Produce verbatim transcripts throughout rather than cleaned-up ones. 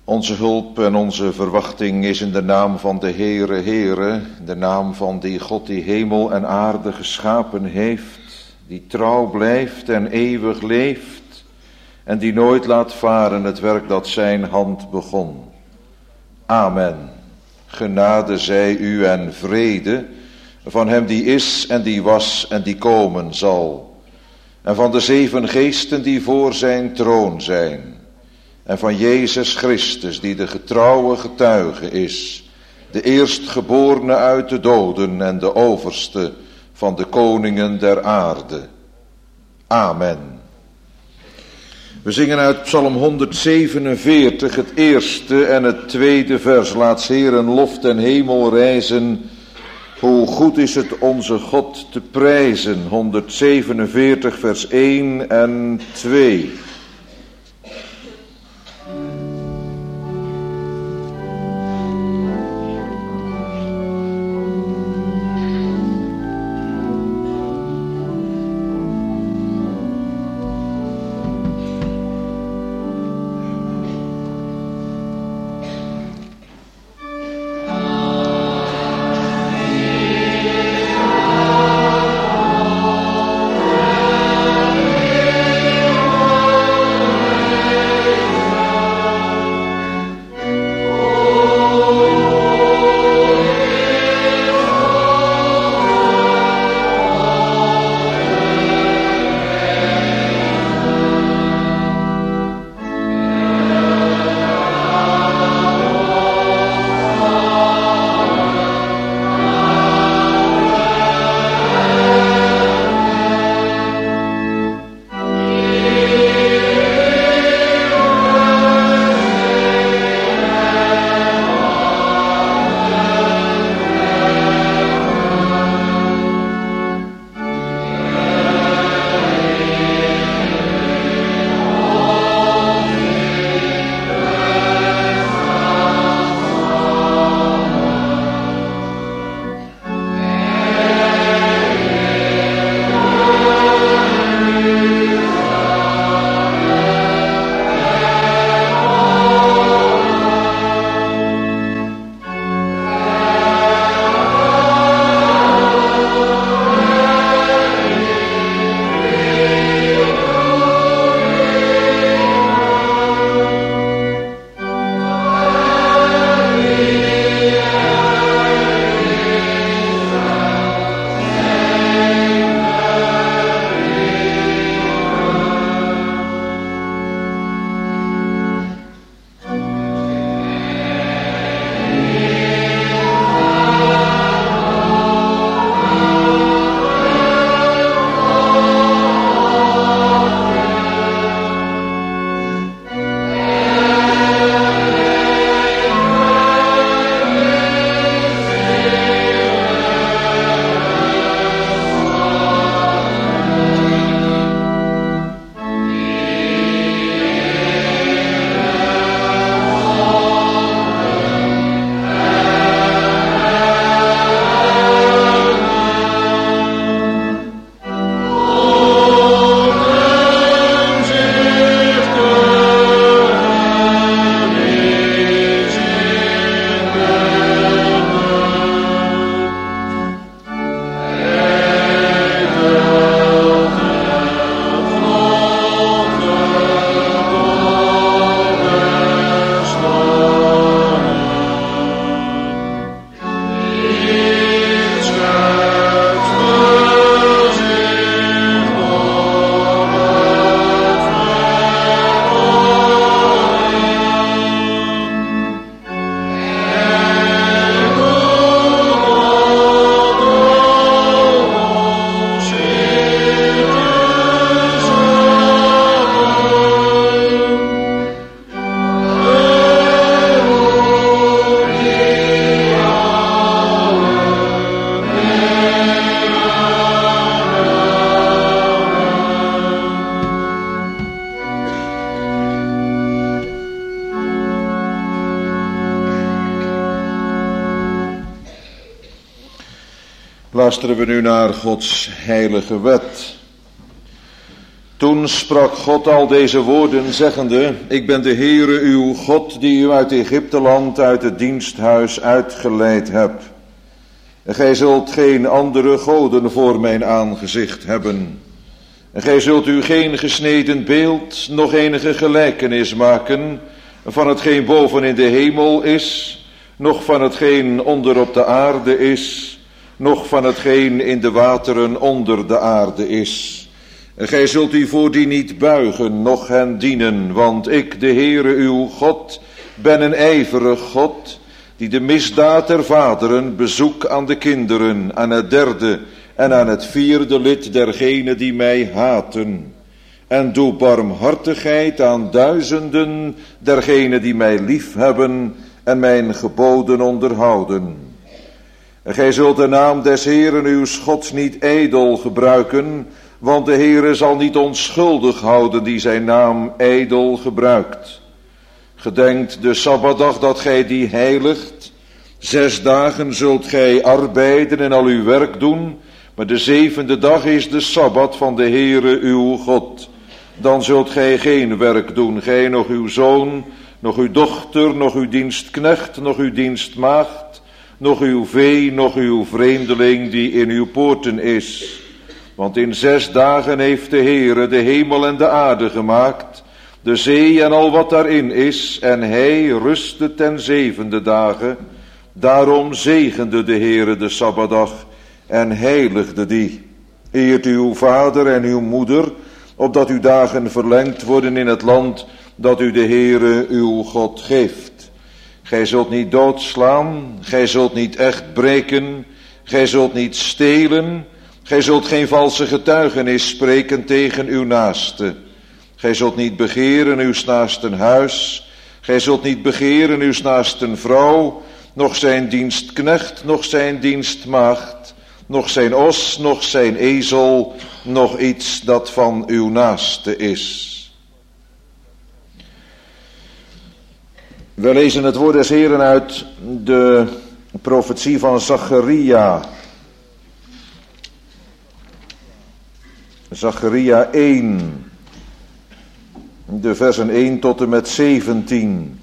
Onze hulp en onze verwachting is in de naam van de Heere, Heere, de naam van die God die hemel en aarde geschapen heeft, die trouw blijft en eeuwig leeft en die nooit laat varen het werk dat zijn hand begon. Amen. Genade zij u en vrede van hem die is en die was en die komen zal, en van de zeven geesten die voor zijn troon zijn, en van Jezus Christus die de getrouwe getuige is, de eerstgeborene uit de doden en de overste van de koningen der aarde. Amen. We zingen uit Psalm honderdzevenenveertig het eerste en het tweede vers. Laat 's Heeren lof ten hemel rijzen, hoe goed is het onze God te prijzen. honderdzevenenveertig vers één en twee. Luisteren we nu naar Gods heilige wet. Toen sprak God al deze woorden, zeggende: Ik ben de Heere uw God, die u uit Egypteland, uit het diensthuis uitgeleid heb. En gij zult geen andere goden voor mijn aangezicht hebben. En gij zult u geen gesneden beeld, nog enige gelijkenis maken van hetgeen boven in de hemel is, noch van hetgeen onder op de aarde is, noch van hetgeen in de wateren onder de aarde is. En gij zult u voor die niet buigen, noch hen dienen, want ik, de Heere uw God, ben een ijverig God, die de misdaad der vaderen bezoek aan de kinderen, aan het derde en aan het vierde lid dergenen die mij haten. En doe barmhartigheid aan duizenden dergenen die mij liefhebben en mijn geboden onderhouden. En gij zult de naam des Heeren uw Gods niet ijdel gebruiken, want de Heere zal niet onschuldig houden die zijn naam ijdel gebruikt. Gedenkt de Sabbatdag dat gij die heiligt. Zes dagen zult gij arbeiden en al uw werk doen, maar de zevende dag is de Sabbat van de Heere uw God. Dan zult gij geen werk doen, gij nog uw zoon, nog uw dochter, nog uw dienstknecht, nog uw dienstmaagd, nog uw vee, nog uw vreemdeling die in uw poorten is. Want in zes dagen heeft de Heere de hemel en de aarde gemaakt, de zee en al wat daarin is, en hij rustte ten zevende dagen. Daarom zegende de Heere de Sabbatdag en heiligde die. Eert uw vader en uw moeder, opdat uw dagen verlengd worden in het land dat u de Heere uw God geeft. Gij zult niet doodslaan, gij zult niet echt breken, gij zult niet stelen, gij zult geen valse getuigenis spreken tegen uw naaste. Gij zult niet begeren uw naasten huis, gij zult niet begeren uw naasten vrouw, noch zijn dienstknecht, noch zijn dienstmaagd, noch zijn os, noch zijn ezel, noch iets dat van uw naaste is. We lezen het woord des Heeren uit de profetie van Zacharia. Zacharia één, de versen één tot en met zeventien.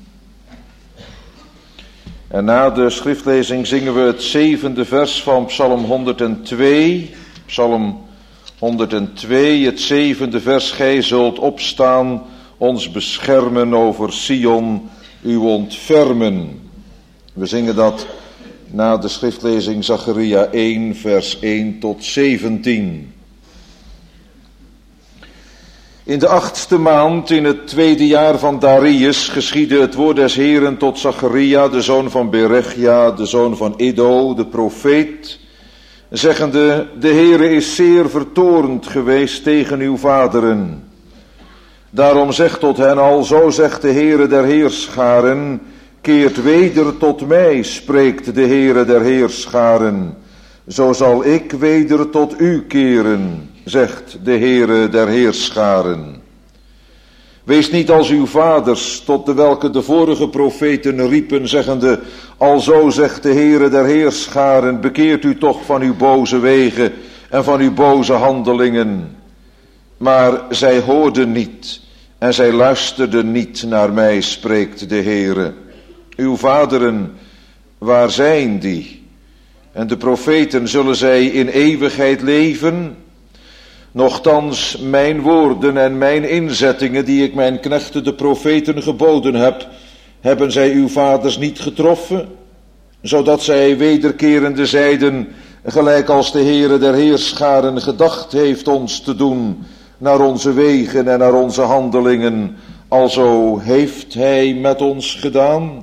En na de schriftlezing zingen we het zevende vers van Psalm honderdtwee. Psalm honderdtwee, het zevende vers. Gij zult opstaan, ons beschermen over Sion, uw ontfermen. We zingen dat na de schriftlezing Zacharia één, vers één tot zeventien. In de achtste maand, in het tweede jaar van Darius, geschiedde het woord des Heeren tot Zacharia, de zoon van Berechia, de zoon van Iddo, de profeet, zeggende: De Heere is zeer vertoornd geweest tegen uw vaderen. Daarom zegt tot hen al, zo zegt de Heere der Heerscharen, keert weder tot mij, spreekt de Heere der Heerscharen. Zo zal ik weder tot u keren, zegt de Heere der Heerscharen. Wees niet als uw vaders, tot de welke de vorige profeten riepen, zeggende: Alzo zegt de Heere der Heerscharen, bekeert u toch van uw boze wegen en van uw boze handelingen. Maar zij hoorden niet en zij luisterden niet naar mij, spreekt de Heere. Uw vaderen, waar zijn die? En de profeten, zullen zij in eeuwigheid leven? Nochtans, mijn woorden en mijn inzettingen, die ik mijn knechten de profeten geboden heb, hebben zij uw vaders niet getroffen, zodat zij wederkerende zeiden, gelijk als de Heere der Heerscharen gedacht heeft ons te doen, naar onze wegen en naar onze handelingen, alzo heeft hij met ons gedaan.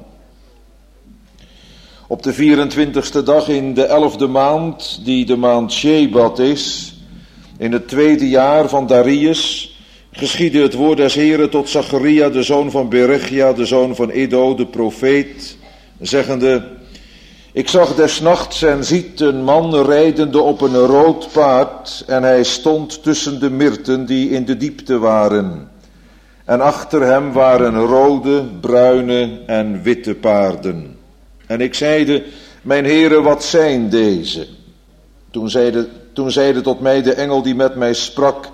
Op de vierentwintigste dag in de elfde maand, die de maand Shebat is, in het tweede jaar van Darius, geschiedde het woord des Heeren tot Zacharia, de zoon van Berechia, de zoon van Iddo, de profeet, zeggende: Ik zag des nachts en ziet een man rijdende op een rood paard, en hij stond tussen de myrten die in de diepte waren. En achter hem waren rode, bruine en witte paarden. En ik zeide: Mijn Heere, wat zijn deze? Toen zeide, toen zeide tot mij de engel die met mij sprak: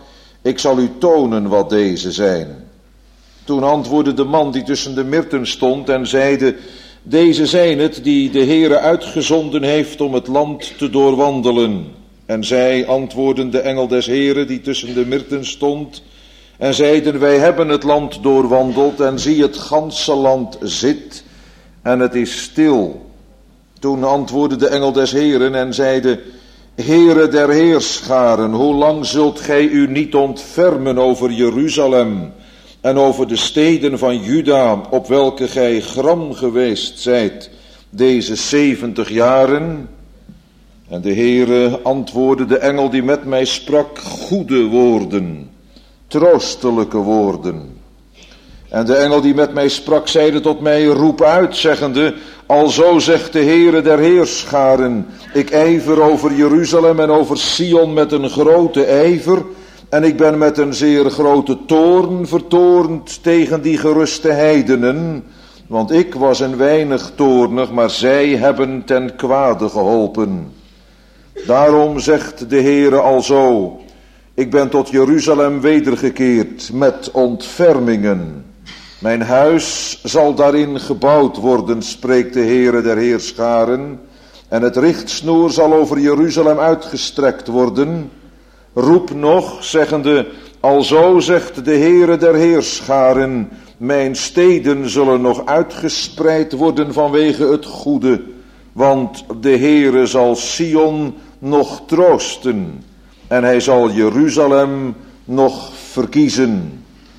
ik zal u tonen wat deze zijn. Toen antwoordde de man die tussen de myrten stond en zeide, deze zijn het die de Heere uitgezonden heeft om het land te doorwandelen. En zij antwoordden de engel des Heere die tussen de myrten stond en zeiden, wij hebben het land doorwandeld en zie het ganse land zit en het is stil. Toen antwoordde de engel des Heeren en zeide, Heere der heerscharen, hoe lang zult gij u niet ontfermen over Jeruzalem en over de steden van Juda, op welke gij gram geweest zijt, deze zeventig jaren? En de Heere antwoordde de engel die met mij sprak, goede woorden, troostelijke woorden. En de engel die met mij sprak, zeide tot mij, roep uit, zeggende, alzo zegt de Heere der heerscharen, ik ijver over Jeruzalem en over Sion met een grote ijver, en ik ben met een zeer grote toorn vertoornd tegen die geruste heidenen, want ik was een weinig toornig, maar zij hebben ten kwade geholpen. Daarom zegt de Heere alzo, ik ben tot Jeruzalem wedergekeerd met ontfermingen. Mijn huis zal daarin gebouwd worden, spreekt de Heere der heerscharen, en het richtsnoer zal over Jeruzalem uitgestrekt worden. Roep nog, zeggende, alzo zegt de Heere der heerscharen, mijn steden zullen nog uitgespreid worden vanwege het goede, want de Heere zal Sion nog troosten en hij zal Jeruzalem nog verkiezen.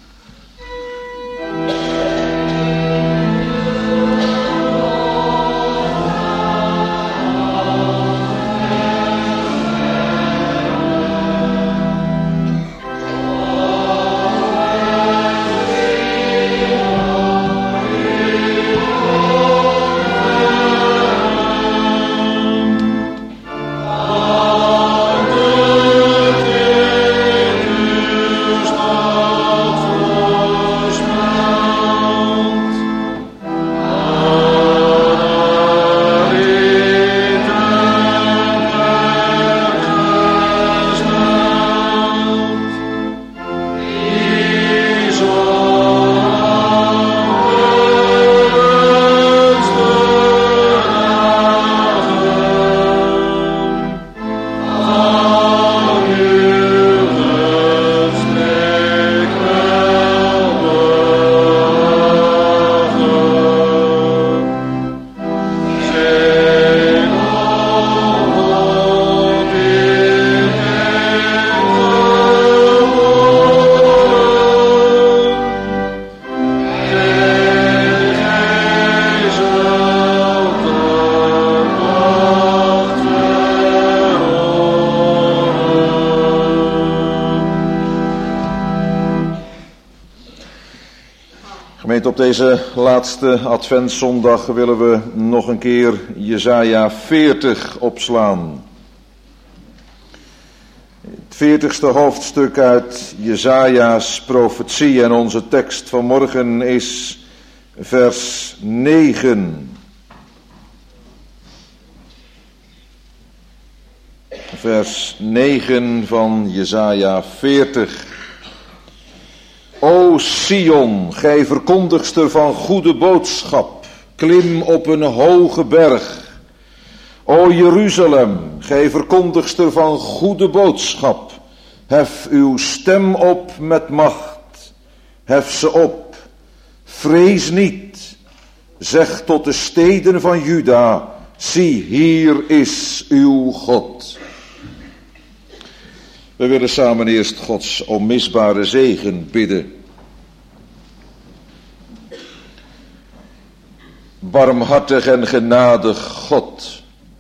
Op deze laatste adventszondag willen we nog een keer Jesaja veertig opslaan. Het veertigste hoofdstuk uit Jesaja's profetie en onze tekst vanmorgen is vers negen. Vers negen van Jesaja veertig. O Sion, gij verkondigster van goede boodschap, klim op een hoge berg. O Jeruzalem, gij verkondigster van goede boodschap, hef uw stem op met macht, hef ze op, vrees niet, zeg tot de steden van Juda, zie, hier is uw God. We willen samen eerst Gods onmisbare zegen bidden. Barmhartig en genadig God,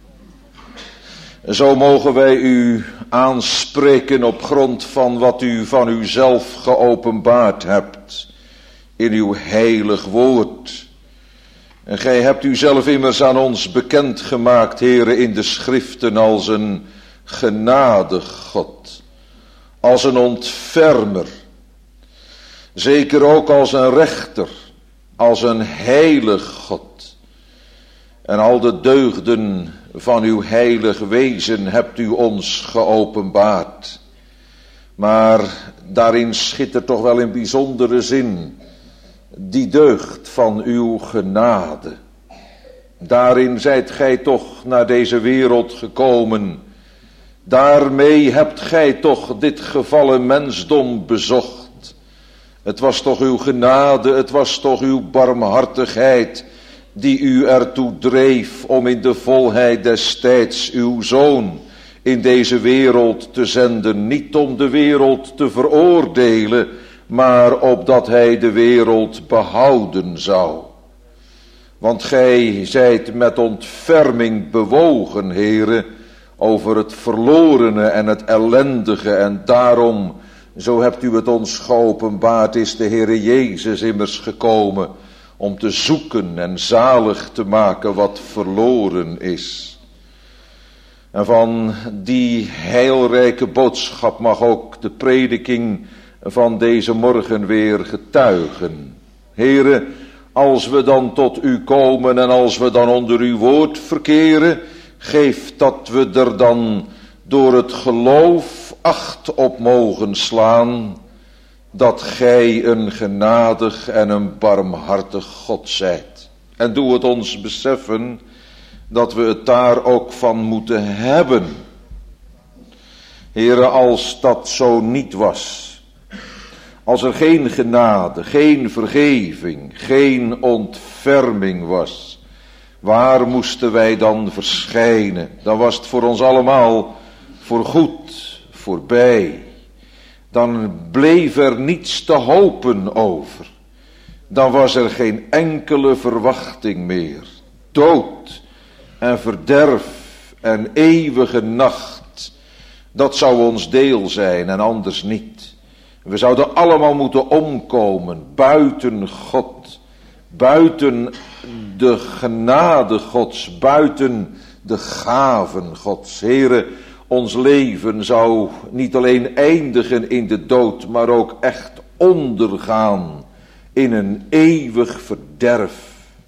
zo mogen wij u aanspreken op grond van wat u van uzelf geopenbaard hebt in uw heilig woord. En gij hebt uzelf immers aan ons bekendgemaakt, Heere, in de schriften als een genadig God, als een ontfermer, zeker ook als een rechter, als een heilig God. En al de deugden van uw heilig wezen hebt u ons geopenbaard. Maar daarin schittert toch wel in bijzondere zin die deugd van uw genade. Daarin zijt gij toch naar deze wereld gekomen. Daarmee hebt gij toch dit gevallen mensdom bezocht. Het was toch uw genade, het was toch uw barmhartigheid die u ertoe dreef om in de volheid des tijds uw zoon in deze wereld te zenden. Niet om de wereld te veroordelen, maar opdat hij de wereld behouden zou. Want gij zijt met ontferming bewogen, Heere, over het verlorene en het ellendige. En daarom, zo hebt u het ons geopenbaard, is de Heere Jezus immers gekomen om te zoeken en zalig te maken wat verloren is. En van die heilrijke boodschap mag ook de prediking van deze morgen weer getuigen. Heere, als we dan tot u komen en als we dan onder uw woord verkeren, geef dat we er dan door het geloof acht op mogen slaan, dat gij een genadig en een barmhartig God zijt. En doe het ons beseffen dat we het daar ook van moeten hebben. Heere, als dat zo niet was, als er geen genade, geen vergeving, geen ontferming was, waar moesten wij dan verschijnen? Dan was het voor ons allemaal voorgoed, voorbij. Dan bleef er niets te hopen over. Dan was er geen enkele verwachting meer. Dood en verderf en eeuwige nacht, dat zou ons deel zijn en anders niet. We zouden allemaal moeten omkomen, buiten God, buiten de genade Gods, buiten de gaven Gods. Heere, ons leven zou niet alleen eindigen in de dood, maar ook echt ondergaan in een eeuwig verderf.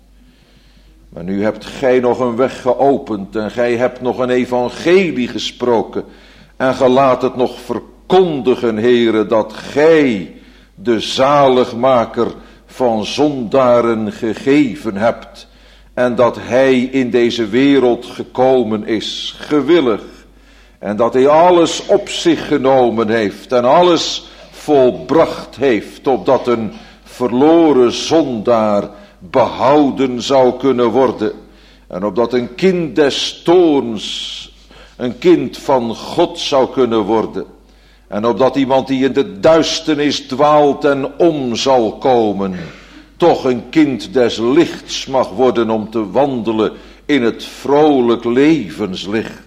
Maar nu hebt gij nog een weg geopend en gij hebt nog een evangelie gesproken en ge laat het nog verkondigen, Heere, dat gij de zaligmaker van zondaren gegeven hebt en dat hij in deze wereld gekomen is, gewillig, en dat hij alles op zich genomen heeft en alles volbracht heeft, opdat een verloren zondaar behouden zou kunnen worden. En opdat een kind des toorns, een kind van God zou kunnen worden. En opdat iemand die in de duisternis dwaalt en om zal komen, toch een kind des lichts mag worden om te wandelen in het vrolijk levenslicht.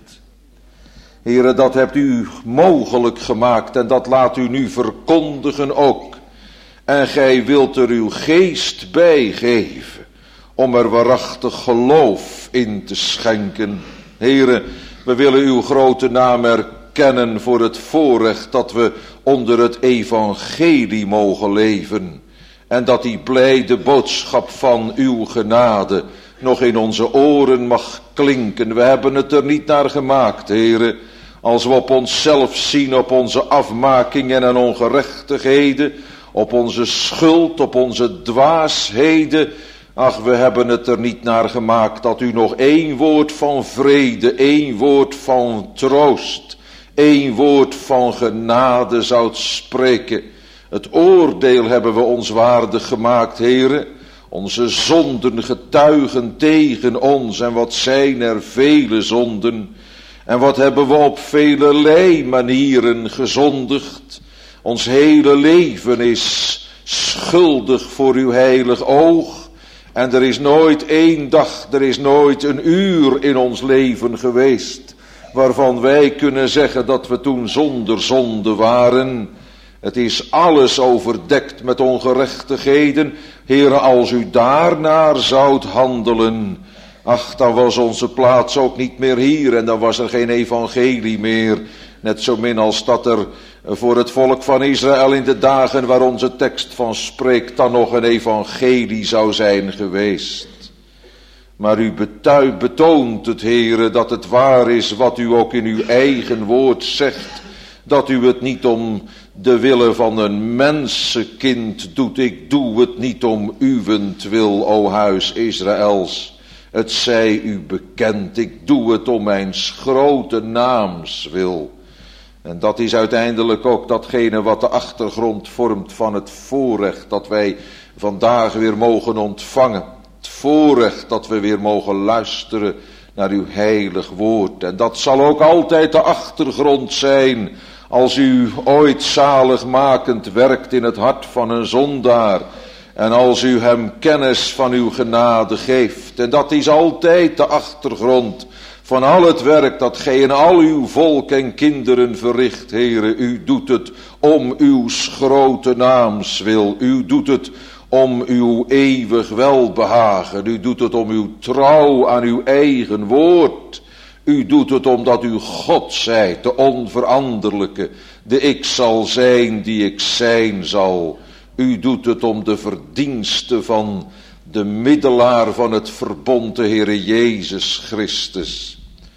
Heere, dat hebt u mogelijk gemaakt en dat laat u nu verkondigen ook. En gij wilt er uw geest bij geven om er waarachtig geloof in te schenken. Heere, we willen uw grote naam erkennen voor het voorrecht dat we onder het evangelie mogen leven. En dat die blijde boodschap van uw genade nog in onze oren mag klinken. We hebben het er niet naar gemaakt, Heere. Als we op onszelf zien, op onze afmakingen en ongerechtigheden, op onze schuld, op onze dwaasheden. Ach, we hebben het er niet naar gemaakt dat u nog één woord van vrede, één woord van troost, één woord van genade zoudt spreken. Het oordeel hebben we ons waardig gemaakt, Heere. Onze zonden getuigen tegen ons en wat zijn er vele zonden. En wat hebben we op velelei manieren gezondigd. Ons hele leven is schuldig voor uw heilig oog. En er is nooit één dag, er is nooit een uur in ons leven geweest waarvan wij kunnen zeggen dat we toen zonder zonde waren. Het is alles overdekt met ongerechtigheden. Heere, als u daarnaar zoudt handelen, ach, dan was onze plaats ook niet meer hier en dan was er geen evangelie meer. Net zo min als dat er voor het volk van Israël in de dagen waar onze tekst van spreekt dan nog een evangelie zou zijn geweest. Maar u betuigt, betoont het, Heere, dat het waar is wat u ook in uw eigen woord zegt, Dat u het niet om de wille van een mensenkind doet. Ik doe het niet om uwentwil, o huis Israëls. Het zij u bekend. Ik doe het om mijn grote naams wil. En dat is uiteindelijk ook datgene wat de achtergrond vormt van het voorrecht dat wij vandaag weer mogen ontvangen. Het voorrecht dat we weer mogen luisteren naar uw heilig woord. En dat zal ook altijd de achtergrond zijn als u ooit zaligmakend werkt in het hart van een zondaar. En als u hem kennis van uw genade geeft. En dat is altijd de achtergrond van al het werk dat gij in al uw volk en kinderen verricht, Heere. U doet het om uw grote naams wil. U doet het om uw eeuwig welbehagen. U doet het om uw trouw aan uw eigen woord. U doet het omdat u God zijt, de onveranderlijke, de ik zal zijn die ik zijn zal. U doet het om de verdienste van de middelaar van het verbond, de Heere Jezus Christus.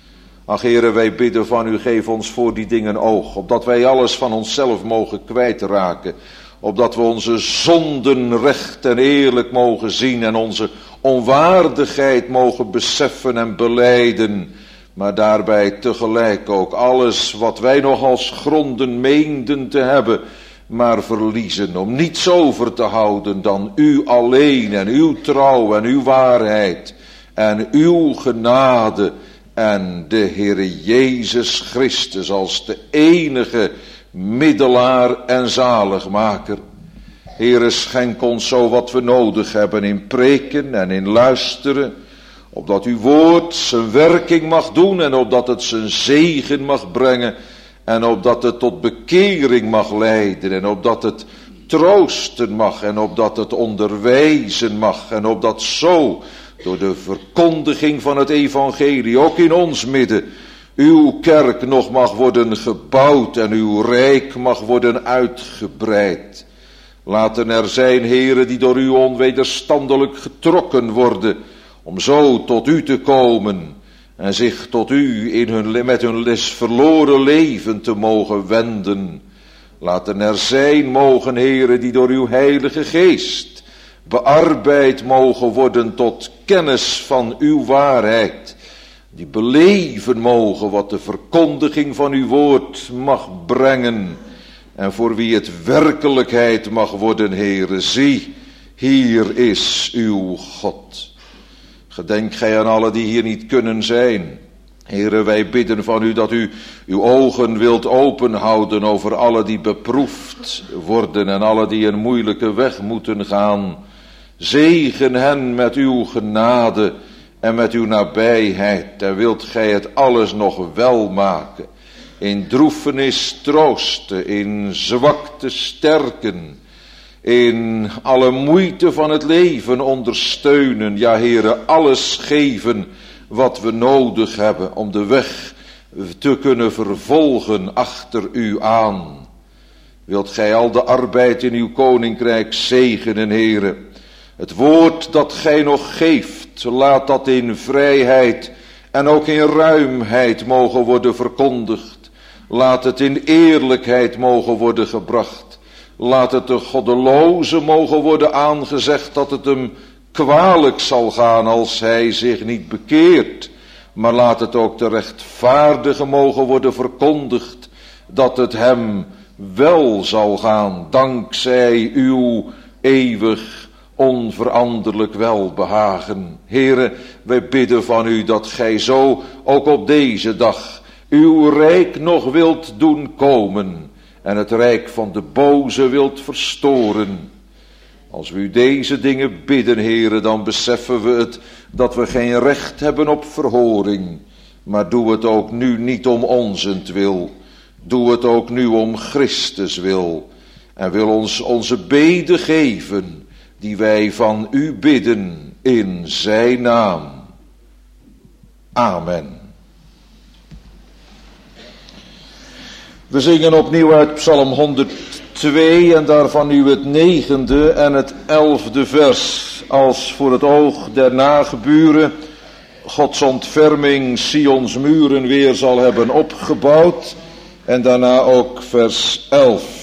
Ach Heere, wij bidden van u, geef ons voor die dingen oog, opdat wij alles van onszelf mogen kwijtraken, opdat we onze zonden recht en eerlijk mogen zien en onze onwaardigheid mogen beseffen en belijden, maar daarbij tegelijk ook alles wat wij nog als gronden meenden te hebben, maar verliezen, om niets over te houden dan u alleen en uw trouw en uw waarheid en uw genade en de Heere Jezus Christus als de enige middelaar en zaligmaker. Heere, schenk ons zo wat we nodig hebben in preken en in luisteren, opdat uw woord zijn werking mag doen en opdat het zijn zegen mag brengen en opdat het tot bekering mag leiden en opdat het troosten mag en opdat het onderwijzen mag en opdat zo door de verkondiging van het evangelie ook in ons midden uw kerk nog mag worden gebouwd en uw rijk mag worden uitgebreid. Laten er zijn, heren, die door u onwederstandelijk getrokken worden om zo tot u te komen en zich tot u in hun, met hun les verloren leven te mogen wenden. Laten er zijn mogen, heren, die door uw heilige geest bearbeid mogen worden tot kennis van uw waarheid. Die beleven mogen wat de verkondiging van uw woord mag brengen. En voor wie het werkelijkheid mag worden, heren, zie, hier is uw God. Gedenk gij aan alle die hier niet kunnen zijn. Heren, wij bidden van u dat u uw ogen wilt openhouden over alle die beproefd worden en alle die een moeilijke weg moeten gaan. Zegen hen met uw genade en met uw nabijheid. En wilt gij het alles nog wel maken. In droefenis troosten, in zwakte sterken, in alle moeite van het leven ondersteunen. Ja, Heere, alles geven wat we nodig hebben om de weg te kunnen vervolgen achter u aan. Wilt gij al de arbeid in uw koninkrijk zegenen, Heere. Het woord dat gij nog geeft, laat dat in vrijheid en ook in ruimheid mogen worden verkondigd. Laat het in eerlijkheid mogen worden gebracht. Laat het de goddeloze mogen worden aangezegd dat het hem kwalijk zal gaan als hij zich niet bekeert. Maar laat het ook de rechtvaardige mogen worden verkondigd dat het hem wel zal gaan dankzij uw eeuwig onveranderlijk welbehagen. Heere, wij bidden van u dat gij zo ook op deze dag uw rijk nog wilt doen komen en het rijk van de boze wilt verstoren. Als we u deze dingen bidden, Heere, dan beseffen we het dat we geen recht hebben op verhoring. Maar doe het ook nu niet om onzentwil. Doe het ook nu om Christus wil. En wil ons onze beden geven die wij van u bidden in zijn naam. Amen. We zingen opnieuw uit Psalm honderdtwee en daarvan nu het negende en het elfde vers. Als voor het oog der nageburen Gods ontferming Sions muren weer zal hebben opgebouwd En daarna ook vers elf.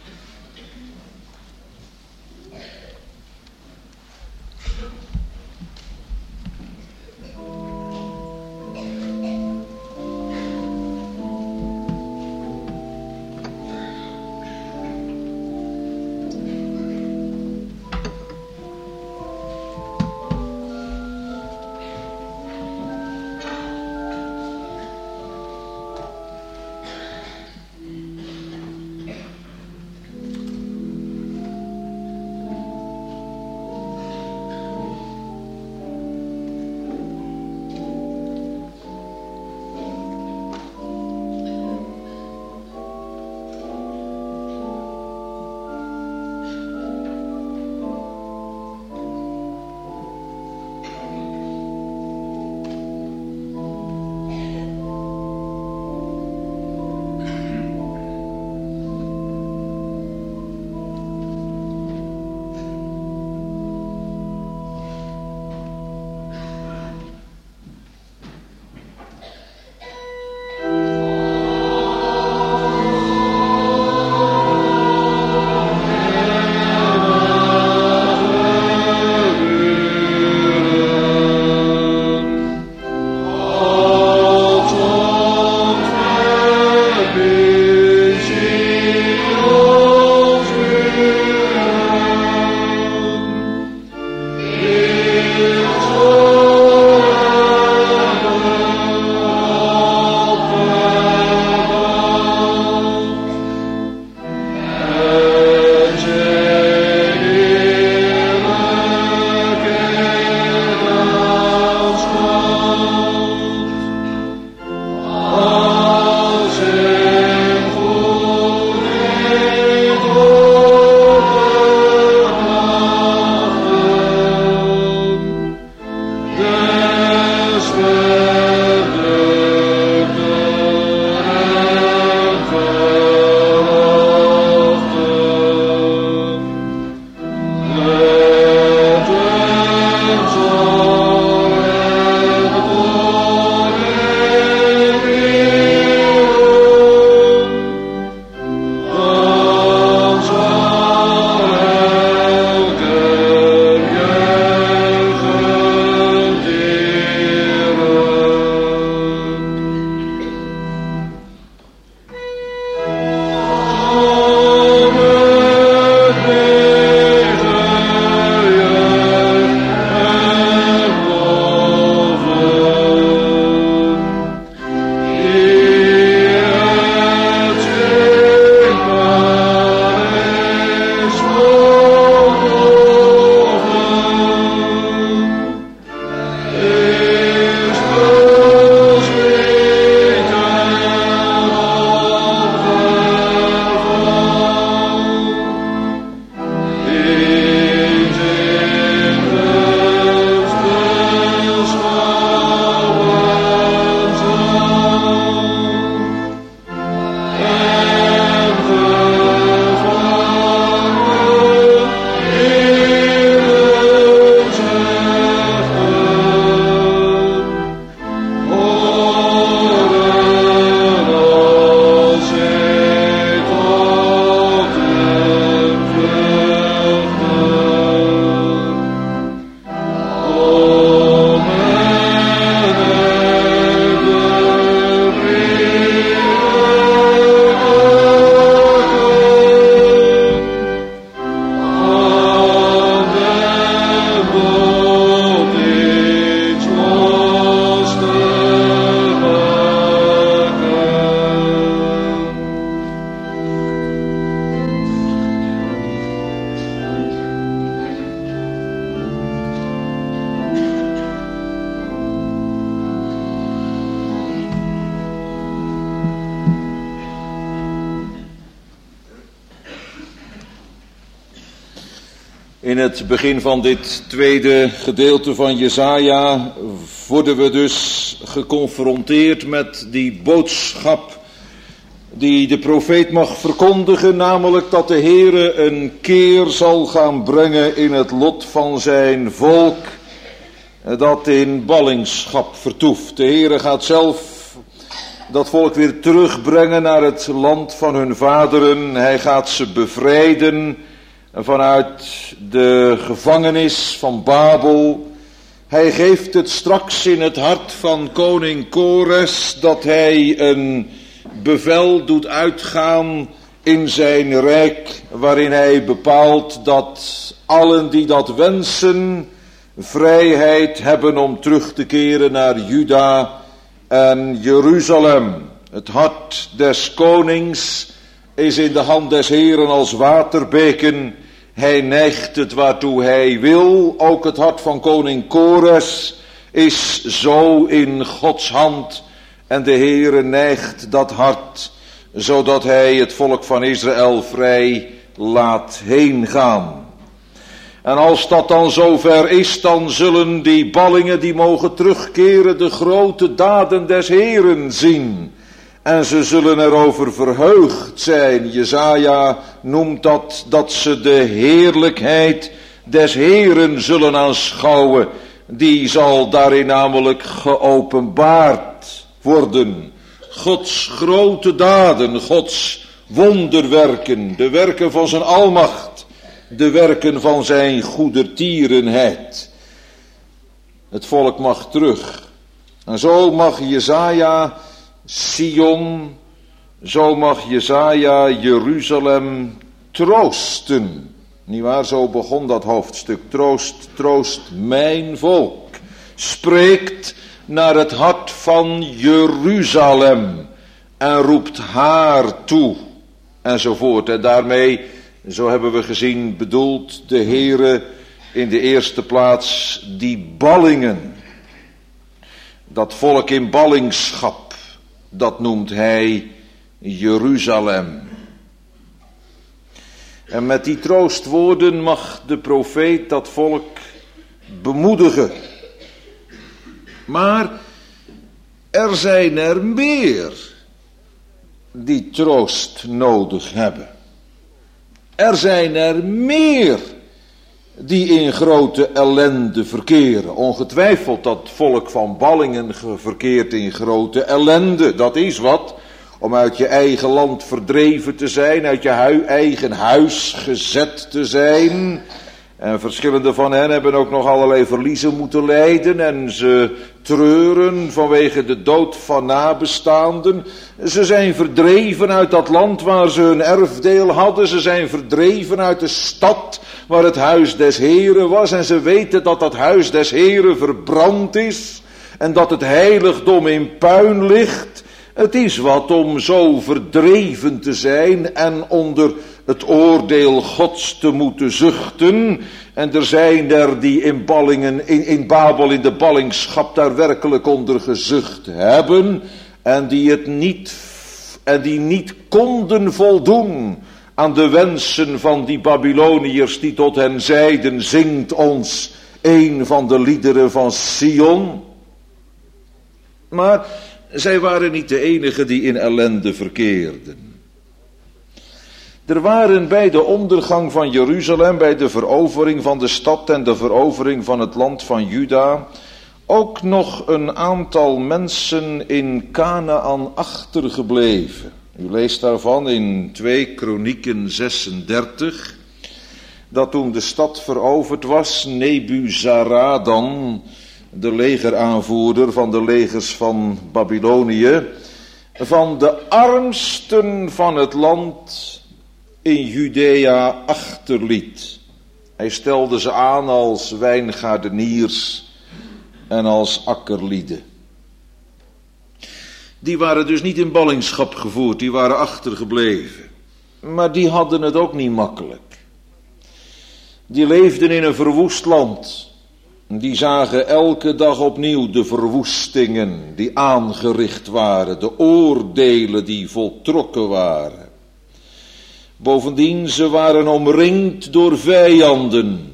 In het begin van dit tweede gedeelte van Jesaja worden we dus geconfronteerd met die boodschap die de profeet mag verkondigen, namelijk dat de Heere een keer zal gaan brengen in het lot van zijn volk dat in ballingschap vertoeft. De Heere gaat zelf dat volk weer terugbrengen naar het land van hun vaderen. Hij gaat ze bevrijden vanuit de gevangenis van Babel. Hij geeft het straks in het hart van koning Kores dat hij een bevel doet uitgaan in zijn rijk, waarin hij bepaalt dat allen die dat wensen vrijheid hebben om terug te keren naar Juda en Jeruzalem. Het hart des konings is in de hand des Heeren als waterbeken. Hij neigt het waartoe hij wil. Ook het hart van koning Kores is zo in Gods hand. En de Heere neigt dat hart, zodat hij het volk van Israël vrij laat heen gaan. En als dat dan zover is, dan zullen die ballingen die mogen terugkeren de grote daden des Heeren zien. En ze zullen erover verheugd zijn. Jesaja noemt dat, dat ze de heerlijkheid des Heeren zullen aanschouwen. Die zal daarin namelijk geopenbaard worden. Gods grote daden, Gods wonderwerken, de werken van zijn almacht, de werken van zijn goedertierenheid. Het volk mag terug. En zo mag Jesaja Sion, zo mag Jesaja Jeruzalem troosten. Nietwaar, zo begon dat hoofdstuk. Troost, troost mijn volk. Spreekt naar het hart van Jeruzalem en roept haar toe. Enzovoort. En daarmee, zo hebben we gezien, bedoelt de Heere in de eerste plaats die ballingen. Dat volk in ballingschap. Dat noemt hij Jeruzalem. En met die troostwoorden mag de profeet dat volk bemoedigen. Maar er zijn er meer die troost nodig hebben. Er zijn er meer die in grote ellende verkeren. Ongetwijfeld dat volk van ballingen verkeert in grote ellende. Dat is wat, om uit je eigen land verdreven te zijn, uit je hu- eigen huis gezet te zijn. En verschillende van hen hebben ook nog allerlei verliezen moeten lijden en ze treuren vanwege de dood van nabestaanden. Ze zijn verdreven uit dat land waar ze hun erfdeel hadden. Ze zijn verdreven uit de stad waar het huis des Heren was. En ze weten dat dat huis des Heren verbrand is en dat het heiligdom in puin ligt. Het is wat om zo verdreven te zijn en onder het oordeel Gods te moeten zuchten. En er zijn er die in ballingen, in, in Babel in de ballingschap daar werkelijk onder gezucht hebben. En die het niet, en die niet konden voldoen aan de wensen van die Babyloniërs die tot hen zeiden: zingt ons een van de liederen van Sion. Maar zij waren niet de enigen die in ellende verkeerden. Er waren bij de ondergang van Jeruzalem, bij de verovering van de stad en de verovering van het land van Juda, ook nog een aantal mensen in Kanaän achtergebleven. U leest daarvan in twee Kronieken zesendertig, dat toen de stad veroverd was, Nebuzaradan, de legeraanvoerder van de legers van Babylonië, van de armsten van het land in Judea achterliet. Hij stelde ze aan als wijngaardeniers en als akkerlieden. Die waren dus niet in ballingschap gevoerd, die waren achtergebleven. Maar die hadden het ook niet makkelijk. Die leefden in een verwoest land. Die zagen elke dag opnieuw de verwoestingen die aangericht waren, de oordelen die voltrokken waren. Bovendien, ze waren omringd door vijanden.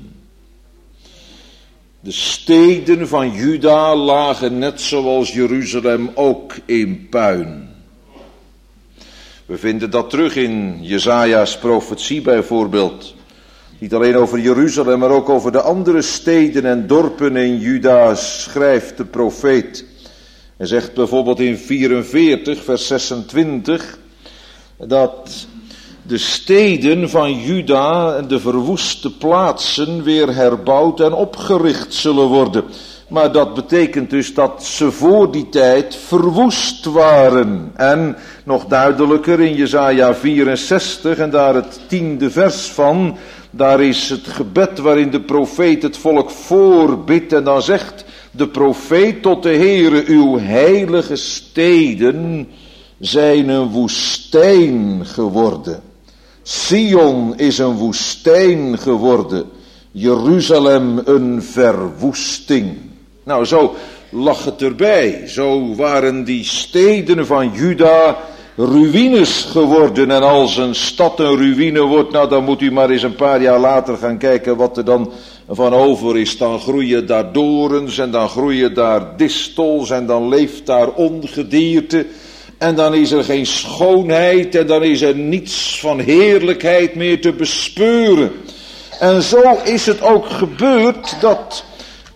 De steden van Juda lagen net zoals Jeruzalem ook in puin. We vinden dat terug in Jesaja's profetie bijvoorbeeld. Niet alleen over Jeruzalem, maar ook over de andere steden en dorpen in Juda schrijft de profeet. Hij zegt bijvoorbeeld in vierenveertig, vers zesentwintig, dat de steden van Juda en de verwoeste plaatsen weer herbouwd en opgericht zullen worden. Maar dat betekent dus dat ze voor die tijd verwoest waren. En nog duidelijker in Jesaja vierenzestig en daar het tiende vers van, daar is het gebed waarin de profeet het volk voorbidt en dan zegt de profeet tot de Heere, uw heilige steden zijn een woestijn geworden. Sion is een woestijn geworden, Jeruzalem een verwoesting. Nou, zo lag het erbij. Zo waren die steden van Juda ruïnes geworden. En als een stad een ruïne wordt, nou dan moet u maar eens een paar jaar later gaan kijken wat er dan van over is. Dan groeien daar dorens en dan groeien daar distels en dan leeft daar ongedierte. En dan is er geen schoonheid en dan is er niets van heerlijkheid meer te bespeuren. En zo is het ook gebeurd dat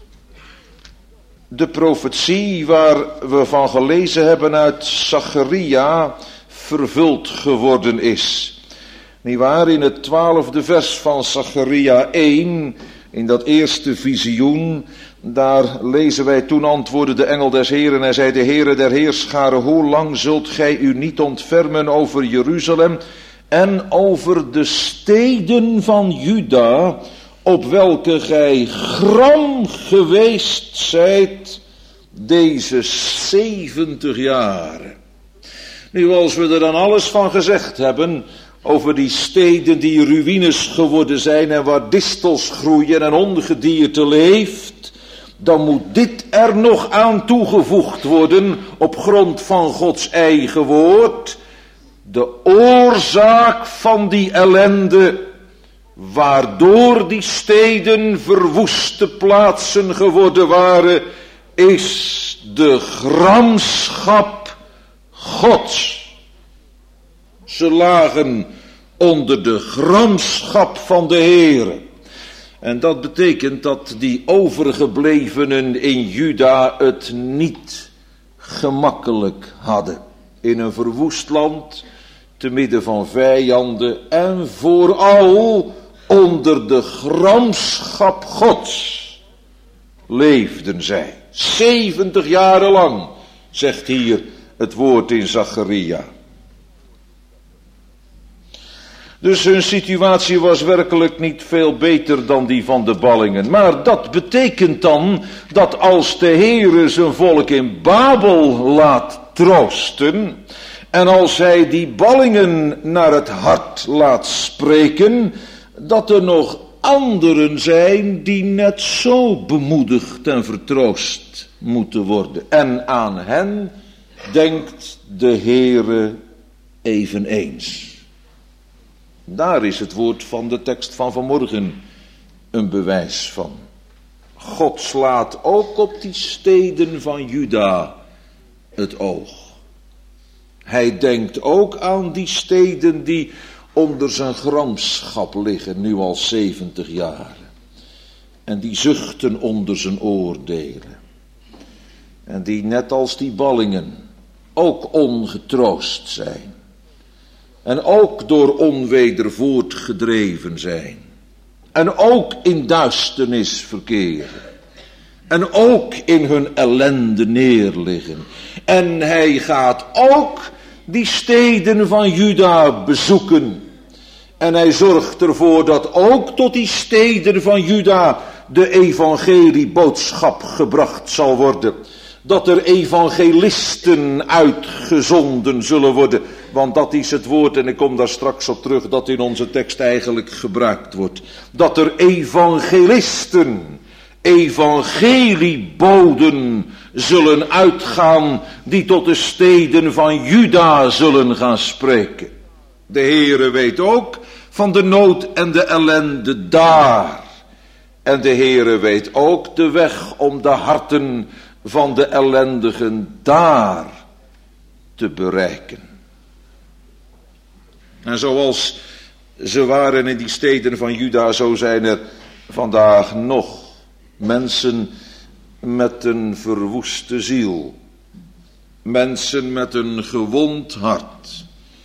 de profetie waar we van gelezen hebben uit Zacharia vervuld geworden is. Niewaar, in het twaalfde vers van Zacharia één, in dat eerste visioen, daar lezen wij, toen antwoordde de engel des Heren, hij zei, de Heere der Heerscharen, hoe lang zult gij u niet ontfermen over Jeruzalem en over de steden van Juda, op welke gij gram geweest zijt deze zeventig jaren. Nu, als we er dan alles van gezegd hebben over die steden die ruïnes geworden zijn en waar distels groeien en ongedierte leeft, dan moet dit er nog aan toegevoegd worden op grond van Gods eigen woord. De oorzaak van die ellende, waardoor die steden verwoeste plaatsen geworden waren, is de gramschap Gods. Ze lagen onder de gramschap van de Heere. En dat betekent dat die overgeblevenen in Juda het niet gemakkelijk hadden. In een verwoest land, te midden van vijanden en vooral onder de gramschap Gods leefden zij. zeventig jaren lang, zegt hier het woord in Zacharia. Dus hun situatie was werkelijk niet veel beter dan die van de ballingen. Maar dat betekent dan dat als de Heere zijn volk in Babel laat troosten, en als hij die ballingen naar het hart laat spreken, dat er nog anderen zijn die net zo bemoedigd en vertroost moeten worden. En aan hen denkt de Heere eveneens. Daar is het woord van de tekst van vanmorgen een bewijs van. God slaat ook op die steden van Juda het oog. Hij denkt ook aan die steden die onder zijn gramschap liggen, nu al zeventig jaar. En die zuchten onder zijn oordelen. En die net als die ballingen ook ongetroost zijn. En ook door onweder voortgedreven zijn. En ook in duisternis verkeren. En ook in hun ellende neerliggen. En hij gaat ook die steden van Juda bezoeken. En hij zorgt ervoor dat ook tot die steden van Juda de evangelieboodschap gebracht zal worden. Dat er evangelisten uitgezonden zullen worden. Want dat is het woord, en ik kom daar straks op terug, dat in onze tekst eigenlijk gebruikt wordt. Dat er evangelisten, evangelieboden zullen uitgaan, die tot de steden van Juda zullen gaan spreken. De Heere weet ook van de nood en de ellende daar. En de Heere weet ook de weg om de harten van de ellendigen daar te bereiken. En zoals ze waren in die steden van Juda, zo zijn er vandaag nog mensen met een verwoeste ziel Mensen met een gewond hart.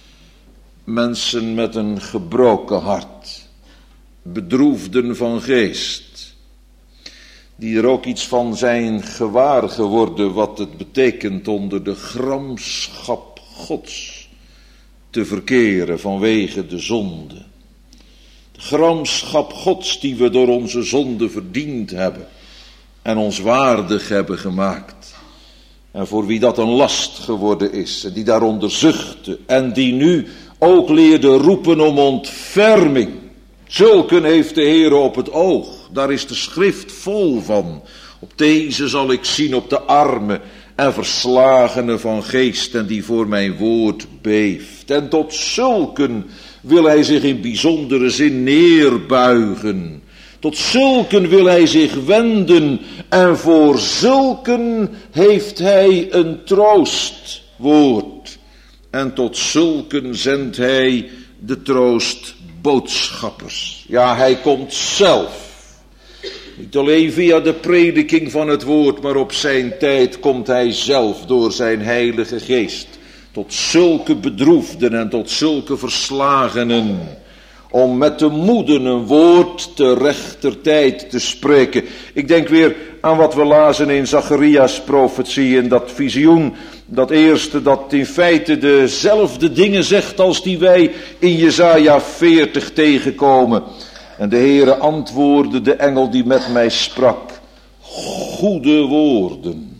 Mensen met een gebroken hart. Bedroefden van geest. Die er ook iets van zijn gewaar geworden wat het betekent onder de gramschap Gods te verkeren vanwege de zonde. De gramschap Gods die we door onze zonde verdiend hebben en ons waardig hebben gemaakt. En voor wie dat een last geworden is en die daaronder zuchtte en die nu ook leerde roepen om ontferming. Zulken heeft de Heere op het oog. Daar is de schrift vol van. Op deze zal ik zien, op de armen en verslagenen van geest en die voor mijn woord beeft. En tot zulken wil hij zich in bijzondere zin neerbuigen. Tot zulken wil hij zich wenden en voor zulken heeft hij een troostwoord. En tot zulken zendt hij de troostboodschappers. Ja, hij komt zelf. Niet alleen via de prediking van het woord, maar op zijn tijd komt hij zelf door zijn heilige geest. Tot zulke bedroefden en tot zulke verslagenen. Om met de moeden een woord te rechter tijd te spreken. Ik denk weer aan wat we lazen in Zacharias profetie, in dat visioen. Dat eerste dat in feite dezelfde dingen zegt als die wij in Jesaja veertig tegenkomen. En de Heere antwoordde de engel die met mij sprak. Goede woorden.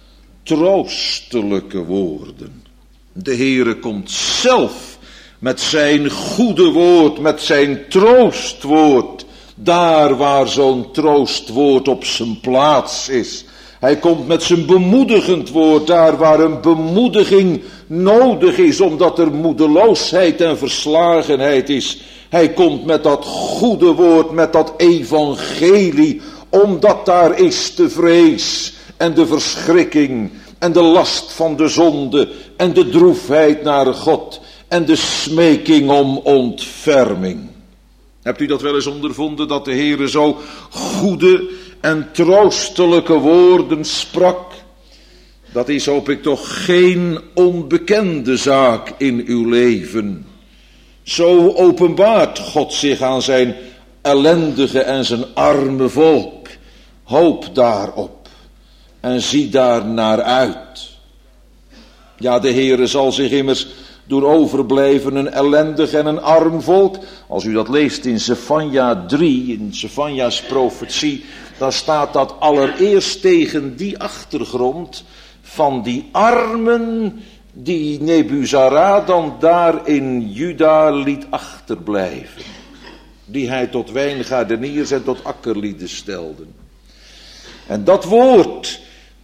Troostelijke woorden. De Heere komt zelf met zijn goede woord, met zijn troostwoord. Daar waar zo'n troostwoord op zijn plaats is. Hij komt met zijn bemoedigend woord, daar waar een bemoediging nodig is, omdat er moedeloosheid en verslagenheid is. Hij komt met dat goede woord, met dat evangelie, omdat daar is de vrees en de verschrikking en de last van de zonde en de droefheid naar God en de smeking om ontferming. Hebt u dat wel eens ondervonden, dat de Heere zo goede en troostelijke woorden sprak? Dat is, hoop ik, toch geen onbekende zaak in uw leven. Zo openbaart God zich aan zijn ellendige en zijn arme volk. Hoop daarop en zie daar naar uit. Ja, de Heere zal zich immers door overblijven een ellendig en een arm volk. Als u dat leest in Zefanja drie, in Zefanja's profetie, dan staat dat allereerst tegen die achtergrond van die armen die Nebuzaradan daar in Juda liet achterblijven. Die hij tot wijngaardeniers en tot akkerlieden stelde. En dat woord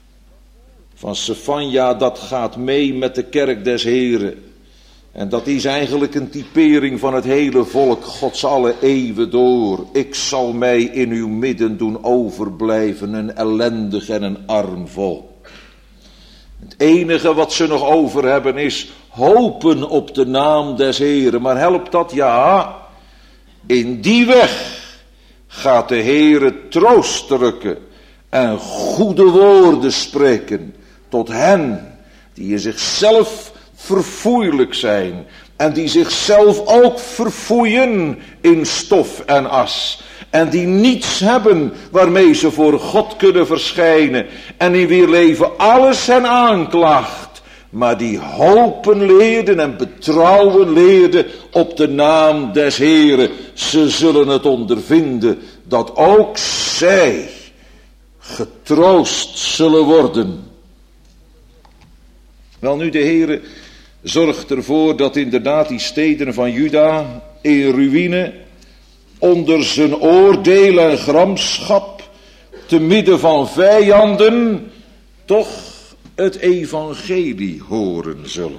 van Zefanja, dat gaat mee met de kerk des Heren. En dat is eigenlijk een typering van het hele volk Gods alle eeuwen door. Ik zal mij in uw midden doen overblijven, een ellendig en een arm volk. Het enige wat ze nog over hebben is hopen op de naam des Heren. Maar helpt dat? Ja, in die weg gaat de Heere troostelijke en goede woorden spreken tot hen die in zichzelf verfoeilijk zijn en die zichzelf ook verfoeien in stof en as. En die niets hebben waarmee ze voor God kunnen verschijnen. En in wier leven alles hen aanklaagt. Maar die hopen leerden en betrouwen leerden op de naam des Heren. Ze zullen het ondervinden dat ook zij getroost zullen worden. Wel nu, de Heere zorgt ervoor dat inderdaad die steden van Juda in ruïne, onder zijn oordeel en gramschap, te midden van vijanden, toch het evangelie horen zullen.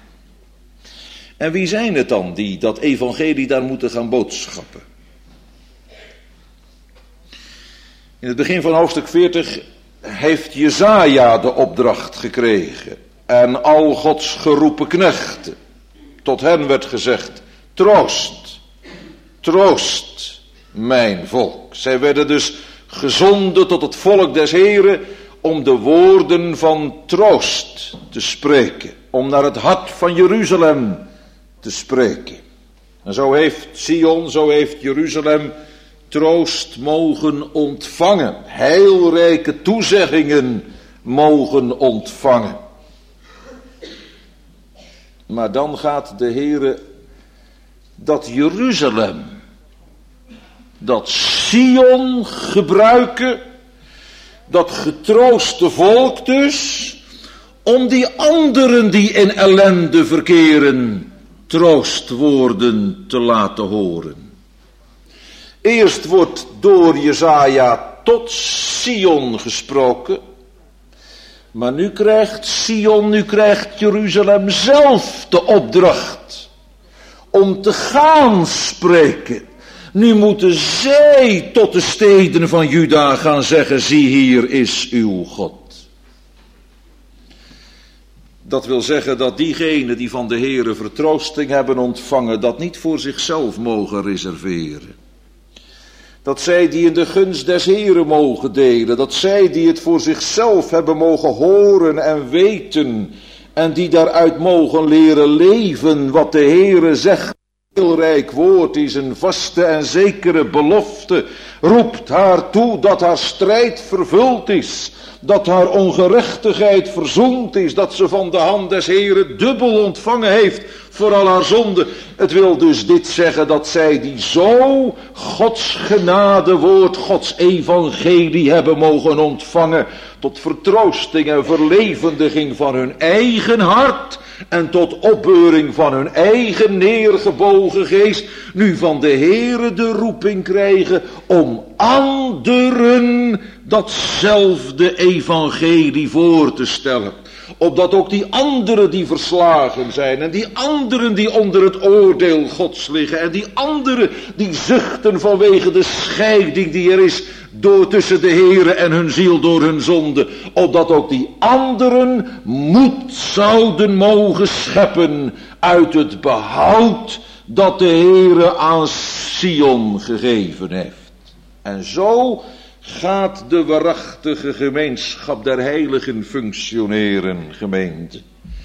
En wie zijn het dan die dat evangelie daar moeten gaan boodschappen? In het begin van hoofdstuk veertig heeft Jesaja de opdracht gekregen. En al Gods geroepen knechten. Tot hen werd gezegd, troost, troost mijn volk. Zij werden dus gezonden tot het volk des Heren om de woorden van troost te spreken, om naar het hart van Jeruzalem te spreken. En zo heeft Sion, zo heeft Jeruzalem troost mogen ontvangen, heilrijke toezeggingen mogen ontvangen. Maar dan gaat de Heere dat Jeruzalem, dat Sion gebruiken, dat getrooste volk dus, om die anderen die in ellende verkeren, troostwoorden te laten horen. Eerst wordt door Jesaja tot Sion gesproken, maar nu krijgt Sion, nu krijgt Jeruzalem zelf de opdracht om te gaan spreken. Nu moeten zij tot de steden van Juda gaan zeggen, zie hier is uw God. Dat wil zeggen dat diegenen die van de Heere vertroosting hebben ontvangen, dat niet voor zichzelf mogen reserveren. Dat zij die in de gunst des Heeren mogen delen, dat zij die het voor zichzelf hebben mogen horen en weten, en die daaruit mogen leren leven wat de Heere zegt. Heel rijk woord is een vaste en zekere belofte, roept haar toe dat haar strijd vervuld is, dat haar ongerechtigheid verzoend is, dat ze van de hand des Heeren dubbel ontvangen heeft voor al haar zonde. Het wil dus dit zeggen dat zij die zo Gods genadewoord, Gods evangelie hebben mogen ontvangen, tot vertroosting en verlevendiging van hun eigen hart en tot opbeuring van hun eigen neergebogen geest, nu van de Heere de roeping krijgen om anderen datzelfde evangelie voor te stellen. Opdat ook die anderen die verslagen zijn en die anderen die onder het oordeel Gods liggen en die anderen die zuchten vanwege de scheiding die er is door tussen de Heere en hun ziel door hun zonde, opdat ook die anderen moed zouden mogen scheppen uit het behoud dat de Heere aan Sion gegeven heeft. En zo gaat de waarachtige gemeenschap der heiligen functioneren, gemeente.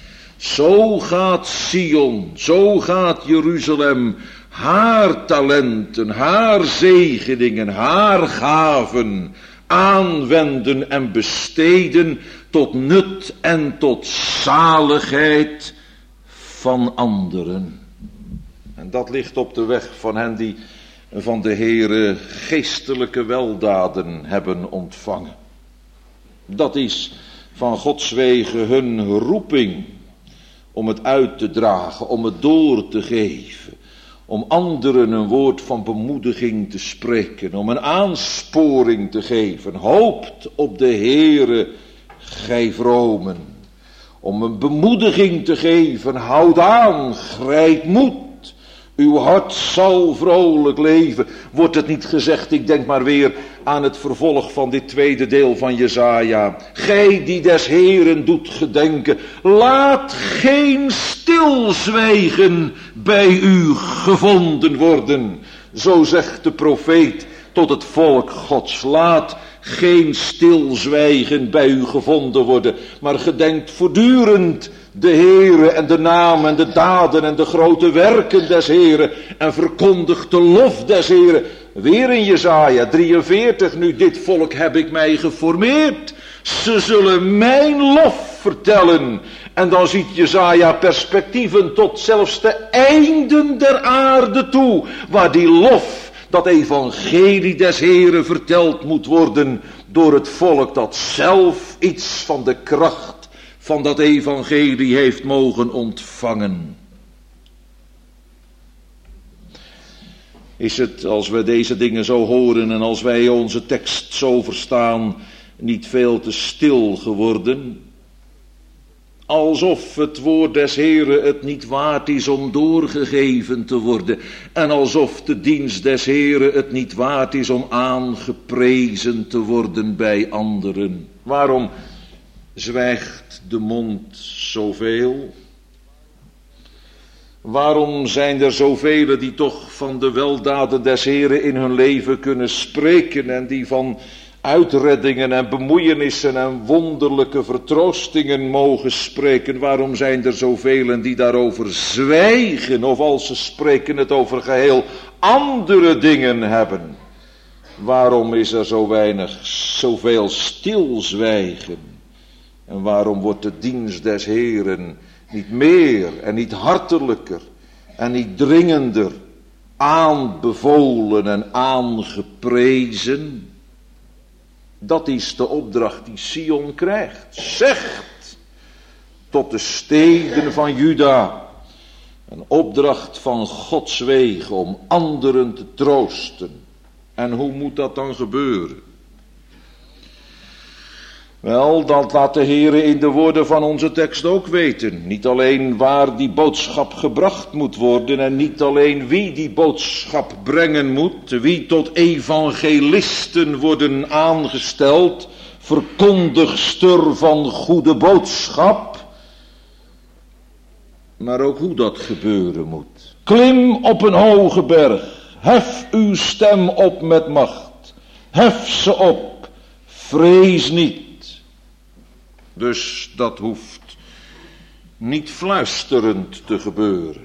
Zo gaat Sion, zo gaat Jeruzalem haar talenten, haar zegeningen, haar gaven aanwenden en besteden tot nut en tot zaligheid van anderen. En dat ligt op de weg van hen die van de Heere geestelijke weldaden hebben ontvangen. Dat is van Gods wegen hun roeping om het uit te dragen, om het door te geven, om anderen een woord van bemoediging te spreken, om een aansporing te geven. Hoopt op de Heere, gij vromen. Om een bemoediging te geven, houd aan, grijp moed. Uw hart zal vrolijk leven. Wordt het niet gezegd, ik denk maar weer aan het vervolg van dit tweede deel van Jesaja. Gij die des Heeren doet gedenken, laat geen stilzwijgen bij u gevonden worden. Zo zegt de profeet tot het volk Gods. Laat geen stilzwijgen bij u gevonden worden, maar gedenkt voortdurend de Heere en de naam en de daden en de grote werken des Heere en verkondigt de lof des Heere. Weer in Jesaja drieënveertig, nu dit volk heb ik mij geformeerd, ze zullen mijn lof vertellen. En dan ziet Jesaja perspectieven tot zelfs de einden der aarde toe, waar die lof, dat evangelie des Heeren verteld moet worden door het volk dat zelf iets van de kracht van dat evangelie heeft mogen ontvangen. Is het, als we deze dingen zo horen en als wij onze tekst zo verstaan, niet veel te stil geworden? Alsof het woord des Heeren het niet waard is om doorgegeven te worden. En alsof de dienst des Heeren het niet waard is om aangeprezen te worden bij anderen. Waarom zwijgt de mond zoveel? Waarom zijn er zoveel die toch van de weldaden des Heeren in hun leven kunnen spreken en die van uitreddingen en bemoeienissen en wonderlijke vertroostingen mogen spreken. Waarom zijn er zoveel die daarover zwijgen, of als ze spreken het over geheel andere dingen hebben? Waarom is er zo weinig, zoveel stilzwijgen? En waarom wordt de dienst des Heeren niet meer en niet hartelijker en niet dringender aanbevolen en aangeprezen? Dat is de opdracht die Sion krijgt. Zegt tot de steden van Juda. Een opdracht van Gods wegen om anderen te troosten. En hoe moet dat dan gebeuren? Wel, dat laat de Heere in de woorden van onze tekst ook weten. Niet alleen waar die boodschap gebracht moet worden en niet alleen wie die boodschap brengen moet, wie tot evangelisten worden aangesteld, verkondigster van goede boodschap, maar ook hoe dat gebeuren moet. Klim op een hoge berg, hef uw stem op met macht, hef ze op, vrees niet. Dus dat hoeft niet fluisterend te gebeuren.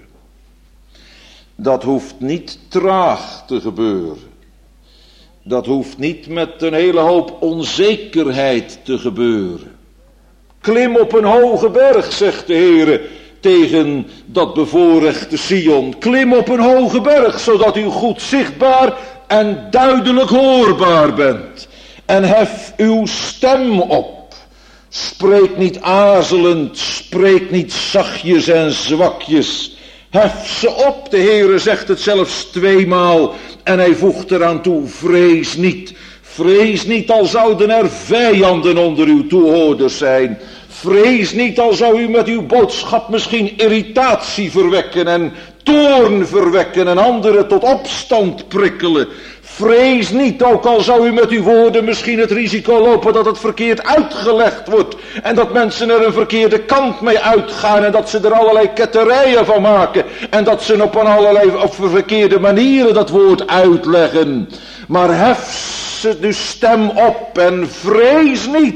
Dat hoeft niet traag te gebeuren. Dat hoeft niet met een hele hoop onzekerheid te gebeuren. Klim op een hoge berg, zegt de Heere tegen dat bevoorrechte Sion. Klim op een hoge berg, zodat u goed zichtbaar en duidelijk hoorbaar bent. En hef uw stem op. Spreek niet aarzelend, spreek niet zachtjes en zwakjes. Hef ze op, de Heere zegt het zelfs tweemaal. En hij voegt eraan toe, vrees niet. Vrees niet, al zouden er vijanden onder uw toehoorders zijn. Vrees niet, al zou u met uw boodschap misschien irritatie verwekken en toorn verwekken en anderen tot opstand prikkelen. Vrees niet, ook al zou u met uw woorden misschien het risico lopen dat het verkeerd uitgelegd wordt. En dat mensen er een verkeerde kant mee uitgaan en dat ze er allerlei ketterijen van maken. En dat ze op een allerlei op verkeerde manieren dat woord uitleggen. Maar hef ze de stem op en vrees niet.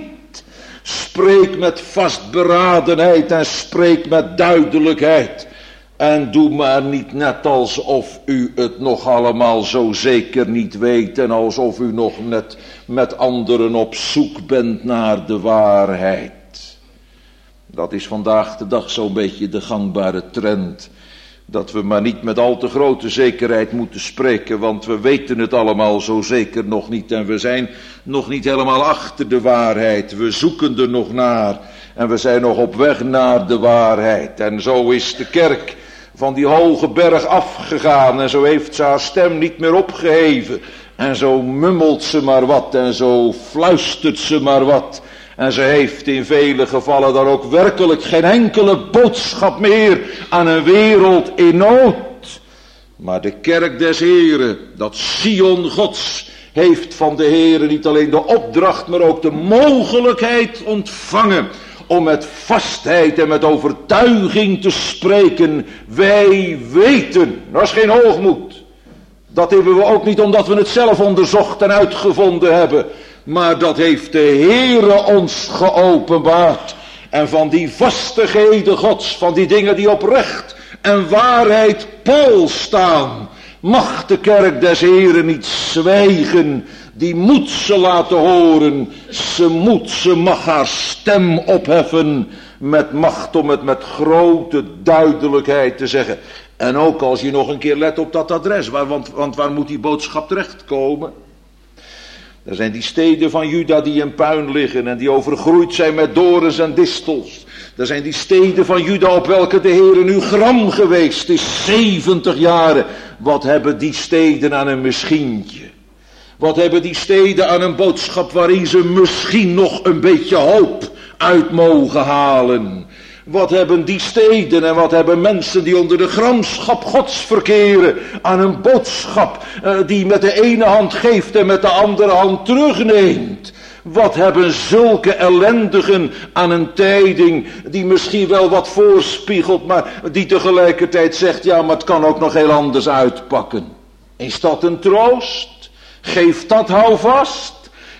Spreek met vastberadenheid en spreek met duidelijkheid. En doe maar niet net alsof u het nog allemaal zo zeker niet weet en alsof u nog net met anderen op zoek bent naar de waarheid. Dat is vandaag de dag zo'n beetje de gangbare trend. Dat we maar niet met al te grote zekerheid moeten spreken, want we weten het allemaal zo zeker nog niet. En we zijn nog niet helemaal achter de waarheid. We zoeken er nog naar en we zijn nog op weg naar de waarheid. En zo is de kerk van die hoge berg afgegaan en zo heeft ze haar stem niet meer opgeheven. En zo mummelt ze maar wat en zo fluistert ze maar wat. En ze heeft in vele gevallen dan ook werkelijk geen enkele boodschap meer aan een wereld in nood. Maar de kerk des Heren, dat Sion Gods, heeft van de Heren niet alleen de opdracht, maar ook de mogelijkheid ontvangen om met vastheid en met overtuiging te spreken. Wij weten, dat is geen hoogmoed. Dat hebben we ook niet omdat we het zelf onderzocht en uitgevonden hebben. Maar dat heeft de Heere ons geopenbaard. En van die vastigheden Gods, van die dingen die op recht en waarheid pool staan, mag de kerk des Heren niet zwijgen. Die moet ze laten horen. Ze moet, ze mag haar stem opheffen met macht om het met grote duidelijkheid te zeggen. En ook als je nog een keer let op dat adres, waar, want, want waar moet die boodschap terechtkomen? Er zijn die steden van Juda die in puin liggen en die overgroeid zijn met dorens en distels. Er zijn die steden van Juda op welke de Heere nu gram geweest is, zeventig jaren. Wat hebben die steden aan een misschientje? Wat hebben die steden aan een boodschap waarin ze misschien nog een beetje hoop uit mogen halen? Wat hebben die steden en wat hebben mensen die onder de gramschap Gods verkeren aan een boodschap uh, die met de ene hand geeft en met de andere hand terugneemt? Wat hebben zulke ellendigen aan een tijding die misschien wel wat voorspiegelt, maar die tegelijkertijd zegt, ja, maar het kan ook nog heel anders uitpakken. Is dat een troost? Geeft dat houvast?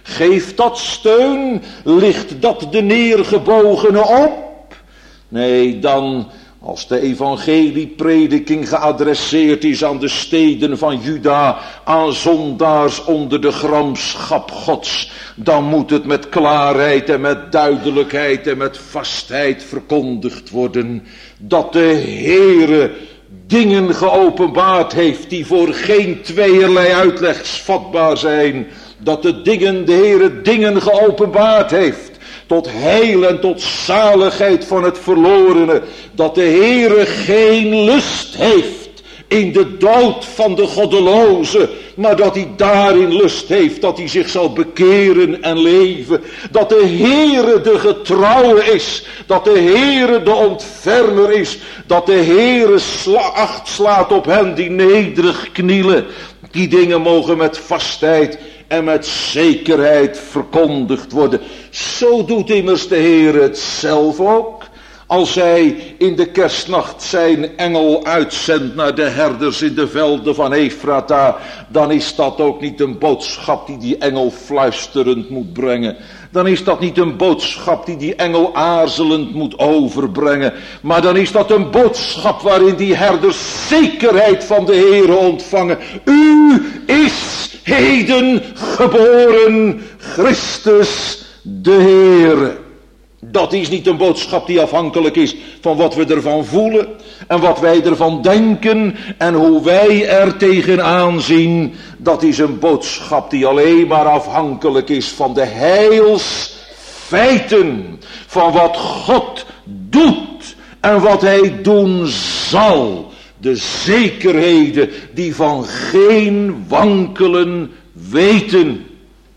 Geeft dat steun? Ligt dat de neergebogene op? Nee, dan, als de evangelieprediking geadresseerd is aan de steden van Juda, aan zondaars onder de gramschap Gods, dan moet het met klaarheid en met duidelijkheid en met vastheid verkondigd worden dat de Heere dingen geopenbaard heeft die voor geen tweeërlei uitlegs vatbaar zijn. Dat de dingen, de Heere dingen geopenbaard heeft tot heil en tot zaligheid van het verlorene. Dat de Heere geen lust heeft in de dood van de goddeloze, maar dat hij daarin lust heeft dat hij zich zal bekeren en leven. Dat de Heere de getrouwe is, dat de Heere de ontfermer is, dat de Heere sla, acht slaat op hen die nederig knielen. Die dingen mogen met vastheid en met zekerheid verkondigd worden. Zo doet immers de Heere het zelf ook. Als hij in de kerstnacht zijn engel uitzendt naar de herders in de velden van Efrata, dan is dat ook niet een boodschap die die engel fluisterend moet brengen. Dan is dat niet een boodschap die die engel aarzelend moet overbrengen. Maar dan is dat een boodschap waarin die herders zekerheid van de Heere ontvangen. U is heden geboren Christus de Heere. Dat is niet een boodschap die afhankelijk is van wat we ervan voelen en wat wij ervan denken en hoe wij er tegenaan zien. Dat is een boodschap die alleen maar afhankelijk is van de heilsfeiten, van wat God doet en wat hij doen zal. De zekerheden die van geen wankelen weten.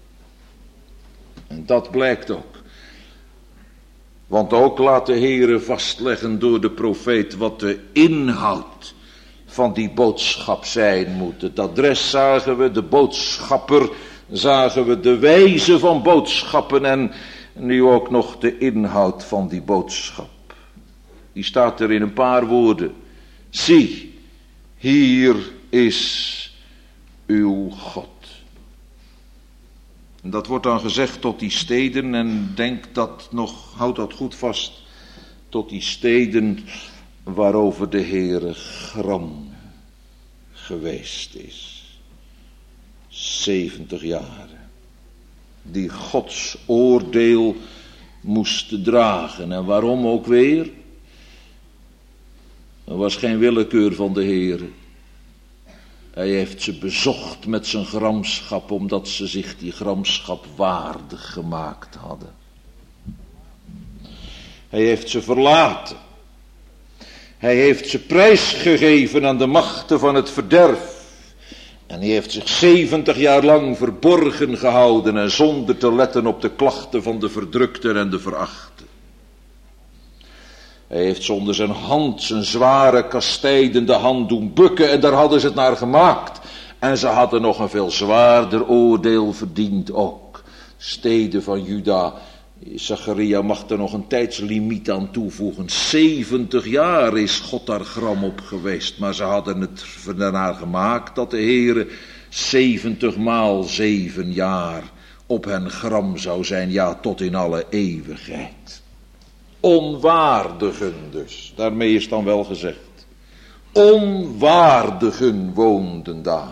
En dat blijkt ook. Want ook laat de Heere vastleggen door de profeet wat de inhoud van die boodschap zijn moet. Het adres zagen we, de boodschapper zagen we, de wijze van boodschappen en nu ook nog de inhoud van die boodschap. Die staat er in een paar woorden. Zie, hier is uw God. En dat wordt dan gezegd tot die steden en denk dat nog, houd dat goed vast, tot die steden waarover de Heere gram geweest is. zeventig jaren. Die Gods oordeel moesten dragen. En waarom ook weer? Er was geen willekeur van de Heere. Hij heeft ze bezocht met zijn gramschap, omdat ze zich die gramschap waardig gemaakt hadden. Hij heeft ze verlaten. Hij heeft ze prijsgegeven aan de machten van het verderf. En hij heeft zich zeventig jaar lang verborgen gehouden en zonder te letten op de klachten van de verdrukten en de verachten. Hij heeft ze onder zijn hand, zijn zware kastijdende hand doen bukken en daar hadden ze het naar gemaakt. En ze hadden nog een veel zwaarder oordeel verdiend ook. Steden van Juda, Zacharia mag er nog een tijdslimiet aan toevoegen. zeventig jaar is God daar gram op geweest, maar ze hadden het ernaar gemaakt dat de Heere zeventig maal zeven jaar op hen gram zou zijn, ja tot in alle eeuwigheid. Onwaardigen dus, daarmee is dan wel gezegd. Onwaardigen woonden daar.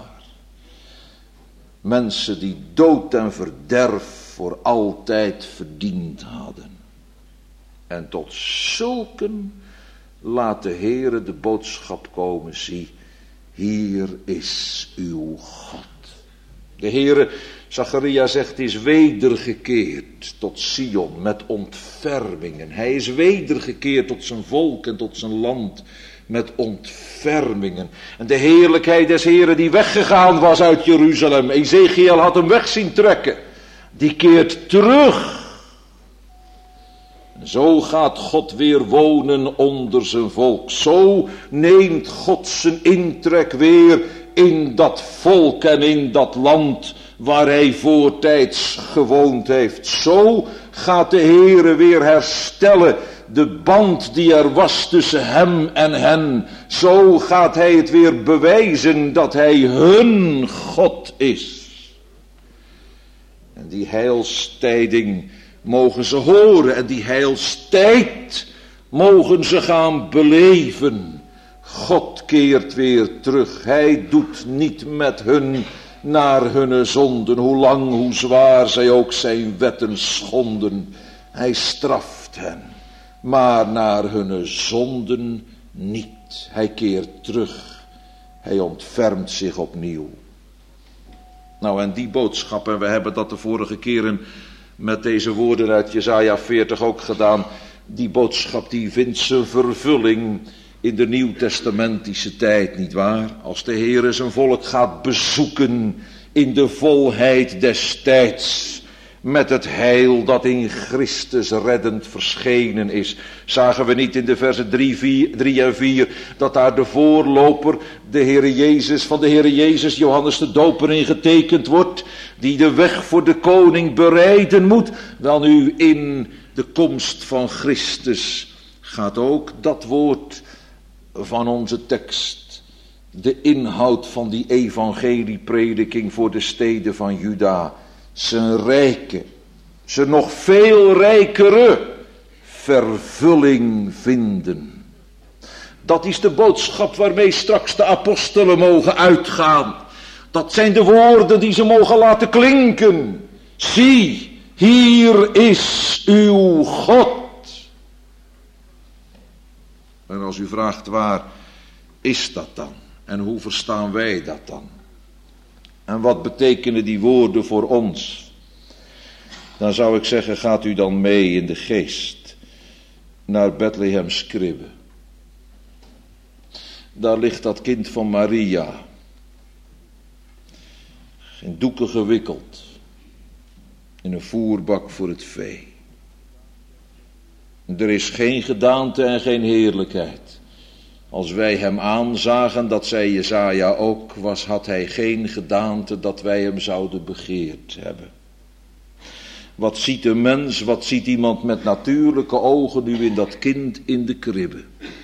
Mensen die dood en verderf voor altijd verdiend hadden. En tot zulken laat de Heere de boodschap komen, zie, hier is uw God. De Heere, Zacharia zegt, is wedergekeerd tot Sion met ontfermingen. Hij is wedergekeerd tot zijn volk en tot zijn land met ontfermingen. En de heerlijkheid des Heeren die weggegaan was uit Jeruzalem. Ezekiel had hem weg zien trekken. Die keert terug. En zo gaat God weer wonen onder zijn volk. Zo neemt God zijn intrek weer in dat volk en in dat land waar hij voortijds gewoond heeft. Zo gaat de Heere weer herstellen de band die er was tussen hem en hen. Zo gaat hij het weer bewijzen dat hij hun God is. En die heilstijding mogen ze horen en die heilstijd mogen ze gaan beleven. God keert weer terug. Hij doet niet met hun naar hun zonden, hoe lang, hoe zwaar zij ook zijn wetten schonden. Hij straft hen, maar naar hun zonden niet. Hij keert terug. Hij ontfermt zich opnieuw. Nou, en die boodschap, en we hebben dat de vorige keren met deze woorden uit Jesaja veertig ook gedaan. Die boodschap die vindt zijn vervulling in de nieuwtestamentische tijd, nietwaar? Als de Heer zijn volk gaat bezoeken in de volheid des tijds, met het heil dat in Christus reddend verschenen is. Zagen we niet in de versen drie en vier dat daar de voorloper, de Heere Jezus, van de Heere Jezus, Johannes de Doper, in getekend wordt, die de weg voor de koning bereiden moet. Wel nu, in de komst van Christus gaat ook dat woord van onze tekst, de inhoud van die evangelieprediking voor de steden van Juda, zijn rijke, zijn nog veel rijkere vervulling vinden. Dat is de boodschap waarmee straks de apostelen mogen uitgaan. Dat zijn de woorden die ze mogen laten klinken. Zie, hier is uw God. En als u vraagt, waar is dat dan? En hoe verstaan wij dat dan? En wat betekenen die woorden voor ons? Dan zou ik zeggen, gaat u dan mee in de geest naar Bethlehems kribbe. Daar ligt dat kind van Maria, in doeken gewikkeld, in een voerbak voor het vee. Er is geen gedaante en geen heerlijkheid. Als wij hem aanzagen, dat zei Jesaja ook, was, had hij geen gedaante dat wij hem zouden begeerd hebben. Wat ziet een mens, wat ziet iemand met natuurlijke ogen nu in dat kind in de kribbe?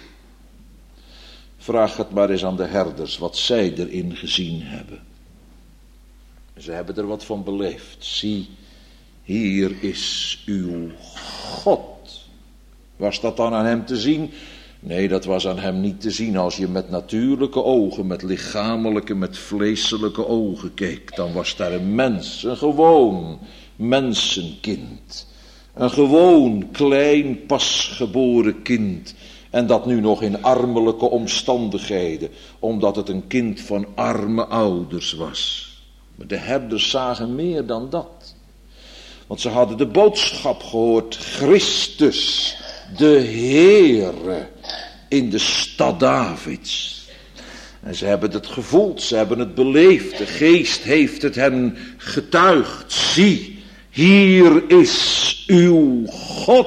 Vraag het maar eens aan de herders wat zij erin gezien hebben. Ze hebben er wat van beleefd. Zie, hier is uw God. Was dat dan aan hem te zien? Nee, dat was aan hem niet te zien. Als je met natuurlijke ogen, met lichamelijke, met vleeselijke ogen keek, dan was daar een mens, een gewoon mensenkind. Een gewoon, klein, pasgeboren kind. En dat nu nog in armelijke omstandigheden, omdat het een kind van arme ouders was. Maar de herders zagen meer dan dat. Want ze hadden de boodschap gehoord, Christus, de Heere, in de stad Davids. En ze hebben het gevoeld, ze hebben het beleefd, de geest heeft het hen getuigd. Zie, hier is uw God.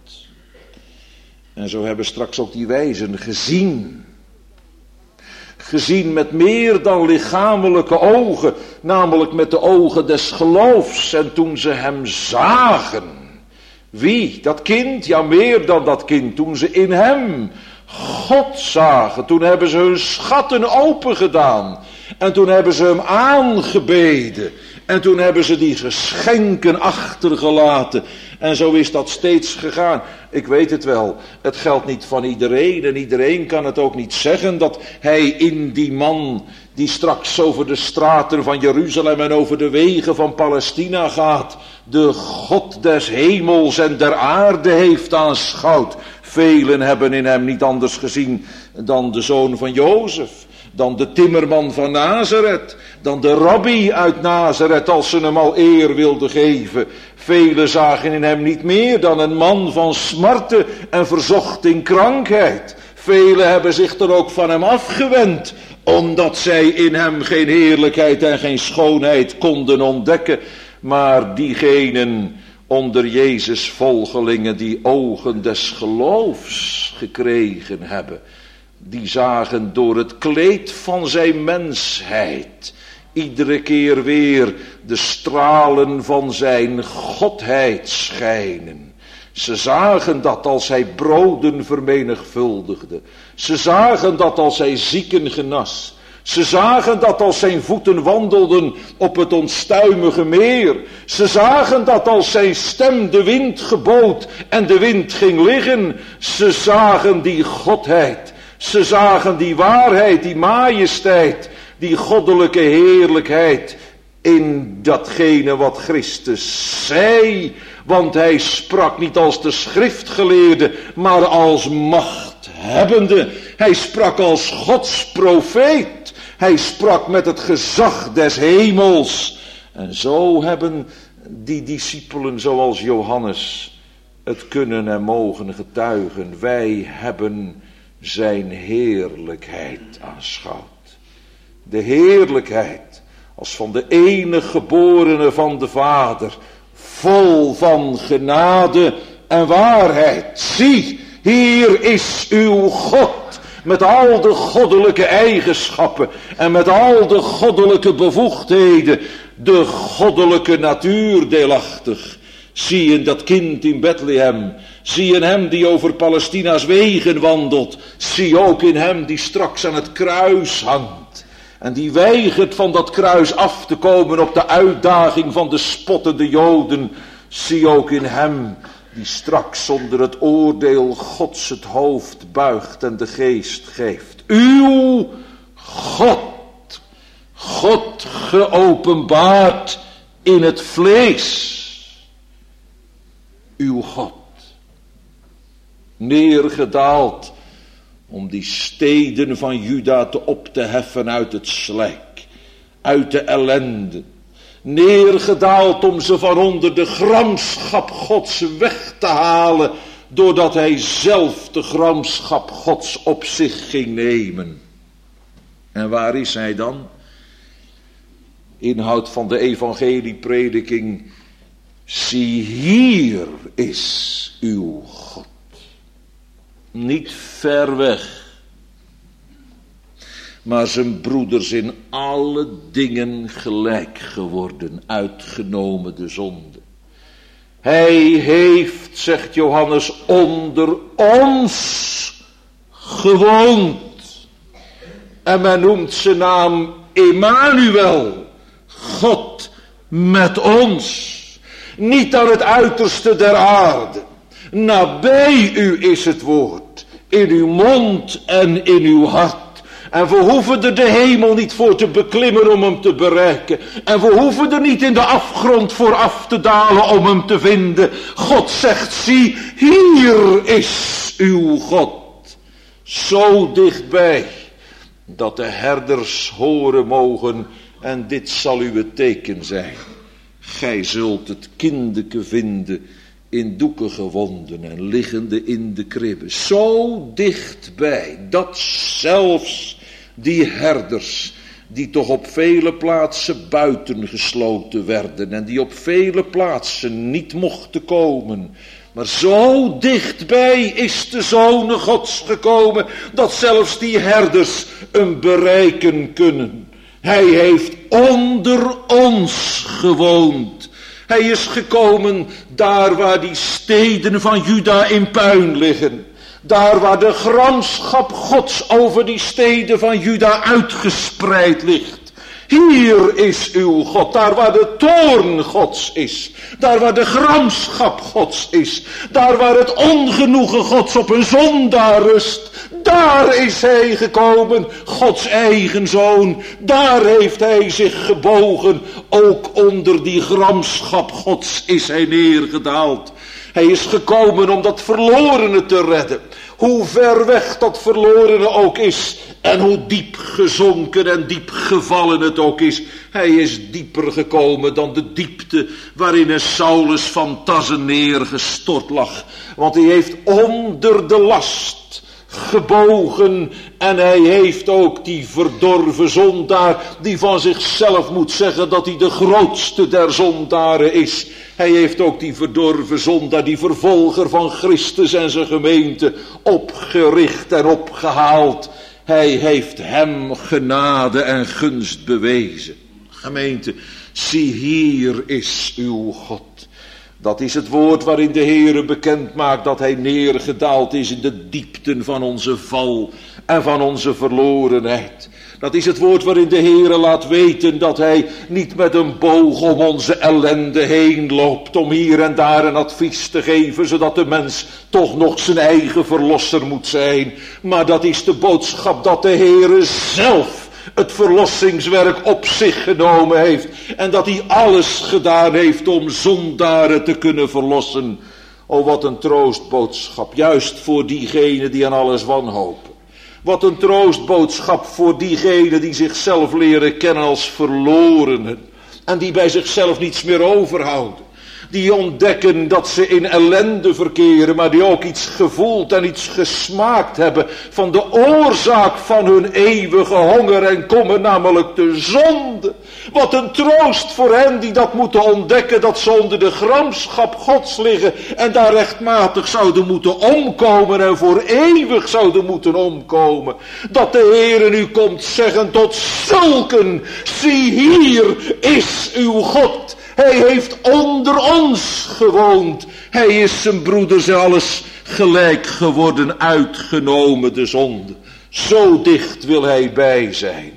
En zo hebben straks ook die wijzen gezien. Gezien met meer dan lichamelijke ogen, namelijk met de ogen des geloofs. En toen ze hem zagen, wie? Dat kind? Ja, meer dan dat kind. Toen ze in hem God zagen, toen hebben ze hun schatten open gedaan. En toen hebben ze hem aangebeden. En toen hebben ze die geschenken achtergelaten. En zo is dat steeds gegaan. Ik weet het wel, het geldt niet van iedereen. En iedereen kan het ook niet zeggen dat hij in die man die straks over de straten van Jeruzalem en over de wegen van Palestina gaat, de God des hemels en der aarde heeft aanschouwd. Velen hebben in hem niet anders gezien dan de zoon van Jozef, dan de timmerman van Nazareth, dan de rabbi uit Nazareth, als ze hem al eer wilden geven. Velen zagen in hem niet meer dan een man van smarten en verzocht in krankheid. Velen hebben zich er ook van hem afgewend, omdat zij in hem geen heerlijkheid en geen schoonheid konden ontdekken. Maar diegenen onder Jezus volgelingen die ogen des geloofs gekregen hebben, die zagen door het kleed van zijn mensheid iedere keer weer de stralen van zijn godheid schijnen. Ze zagen dat als hij broden vermenigvuldigde. Ze zagen dat als hij zieken genas. Ze zagen dat als zijn voeten wandelden op het onstuimige meer. Ze zagen dat als zijn stem de wind gebood en de wind ging liggen. Ze zagen die godheid. Ze zagen die waarheid, die majesteit, die goddelijke heerlijkheid in datgene wat Christus zei. Want hij sprak niet als de schriftgeleerde, maar als machthebbende. Hij sprak als Gods profeet. Hij sprak met het gezag des hemels. En zo hebben die discipelen zoals Johannes het kunnen en mogen getuigen. Wij hebben zijn heerlijkheid aanschouwd. De heerlijkheid als van de enige geborene van de Vader, vol van genade en waarheid. Zie, hier is uw God, met al de goddelijke eigenschappen en met al de goddelijke bevoegdheden, de goddelijke natuur deelachtig. Zie in dat kind in Bethlehem, zie in hem die over Palestina's wegen wandelt, zie ook in hem die straks aan het kruis hangt en die weigert van dat kruis af te komen op de uitdaging van de spottende Joden. Zie ook in hem die straks onder het oordeel Gods het hoofd buigt en de geest geeft. Uw God, God geopenbaard in het vlees. Uw God, neergedaald om die steden van Juda te op te heffen uit het slijk, uit de ellende. Neergedaald om ze van onder de gramschap Gods weg te halen, doordat hij zelf de gramschap Gods op zich ging nemen. En waar is hij dan? Inhoud van de evangelieprediking. Zie, hier is uw God. Niet ver weg, maar zijn broeders in alle dingen gelijk geworden, uitgenomen de zonde. Hij heeft, zegt Johannes, onder ons gewoond. En men noemt zijn naam Emmanuel, God met ons. Niet aan het uiterste der aarde. Nabij u is het woord, in uw mond en in uw hart. En we hoeven er de hemel niet voor te beklimmen om hem te bereiken. En we hoeven er niet in de afgrond voor af te dalen om hem te vinden. God zegt, zie, hier is uw God. Zo dichtbij, dat de herders horen mogen, en dit zal uw teken zijn. Gij zult het kindeke vinden, in doeken gewonden en liggende in de kribben. Zo dichtbij, dat zelfs die herders, die toch op vele plaatsen buitengesloten werden en die op vele plaatsen niet mochten komen, maar zo dichtbij is de Zoon Gods gekomen, dat zelfs die herders hem bereiken kunnen. Hij heeft onder ons gewoond. Hij is gekomen daar waar die steden van Juda in puin liggen. Daar waar de gramschap Gods over die steden van Juda uitgespreid ligt. Hier is uw God, daar waar de toorn Gods is. Daar waar de gramschap Gods is. Daar waar het ongenoegen Gods op een zondaar rust. Daar is hij gekomen, Gods eigen zoon. Daar heeft hij zich gebogen. Ook onder die gramschap Gods is hij neergedaald. Hij is gekomen om dat verlorene te redden. Hoe ver weg dat verlorene ook is. En hoe diep gezonken en diep gevallen het ook is. Hij is dieper gekomen dan de diepte waarin een Saulus van Tarse neergestort lag. Want hij heeft onder de last gebogen. En hij heeft ook die verdorven zondaar, die van zichzelf moet zeggen dat hij de grootste der zondaren is. Hij heeft ook die verdorven zondaar, die vervolger van Christus en zijn gemeente, opgericht en opgehaald. Hij heeft hem genade en gunst bewezen. Gemeente, zie, hier is uw God. Dat is het woord waarin de Heere bekend maakt dat hij neergedaald is in de diepten van onze val en van onze verlorenheid. Dat is het woord waarin de Heere laat weten dat hij niet met een boog om onze ellende heen loopt, om hier en daar een advies te geven, zodat de mens toch nog zijn eigen verlosser moet zijn. Maar dat is de boodschap dat de Heere zelf het verlossingswerk op zich genomen heeft en dat hij alles gedaan heeft om zondaren te kunnen verlossen. O, wat een troostboodschap, juist voor diegenen die aan alles wanhopen. Wat een troostboodschap voor diegenen die zichzelf leren kennen als verlorenen en die bij zichzelf niets meer overhouden. Die ontdekken dat ze in ellende verkeren, maar die ook iets gevoeld en iets gesmaakt hebben van de oorzaak van hun eeuwige honger en kommer, namelijk de zonde. Wat een troost voor hen die dat moeten ontdekken, dat ze onder de gramschap Gods liggen en daar rechtmatig zouden moeten omkomen en voor eeuwig zouden moeten omkomen. Dat de Heere nu komt zeggen tot zulken, zie hier is uw God. Hij heeft onder ons gewoond. Hij is zijn broeders en alles gelijk geworden, uitgenomen de zonde. Zo dicht wil hij bij zijn.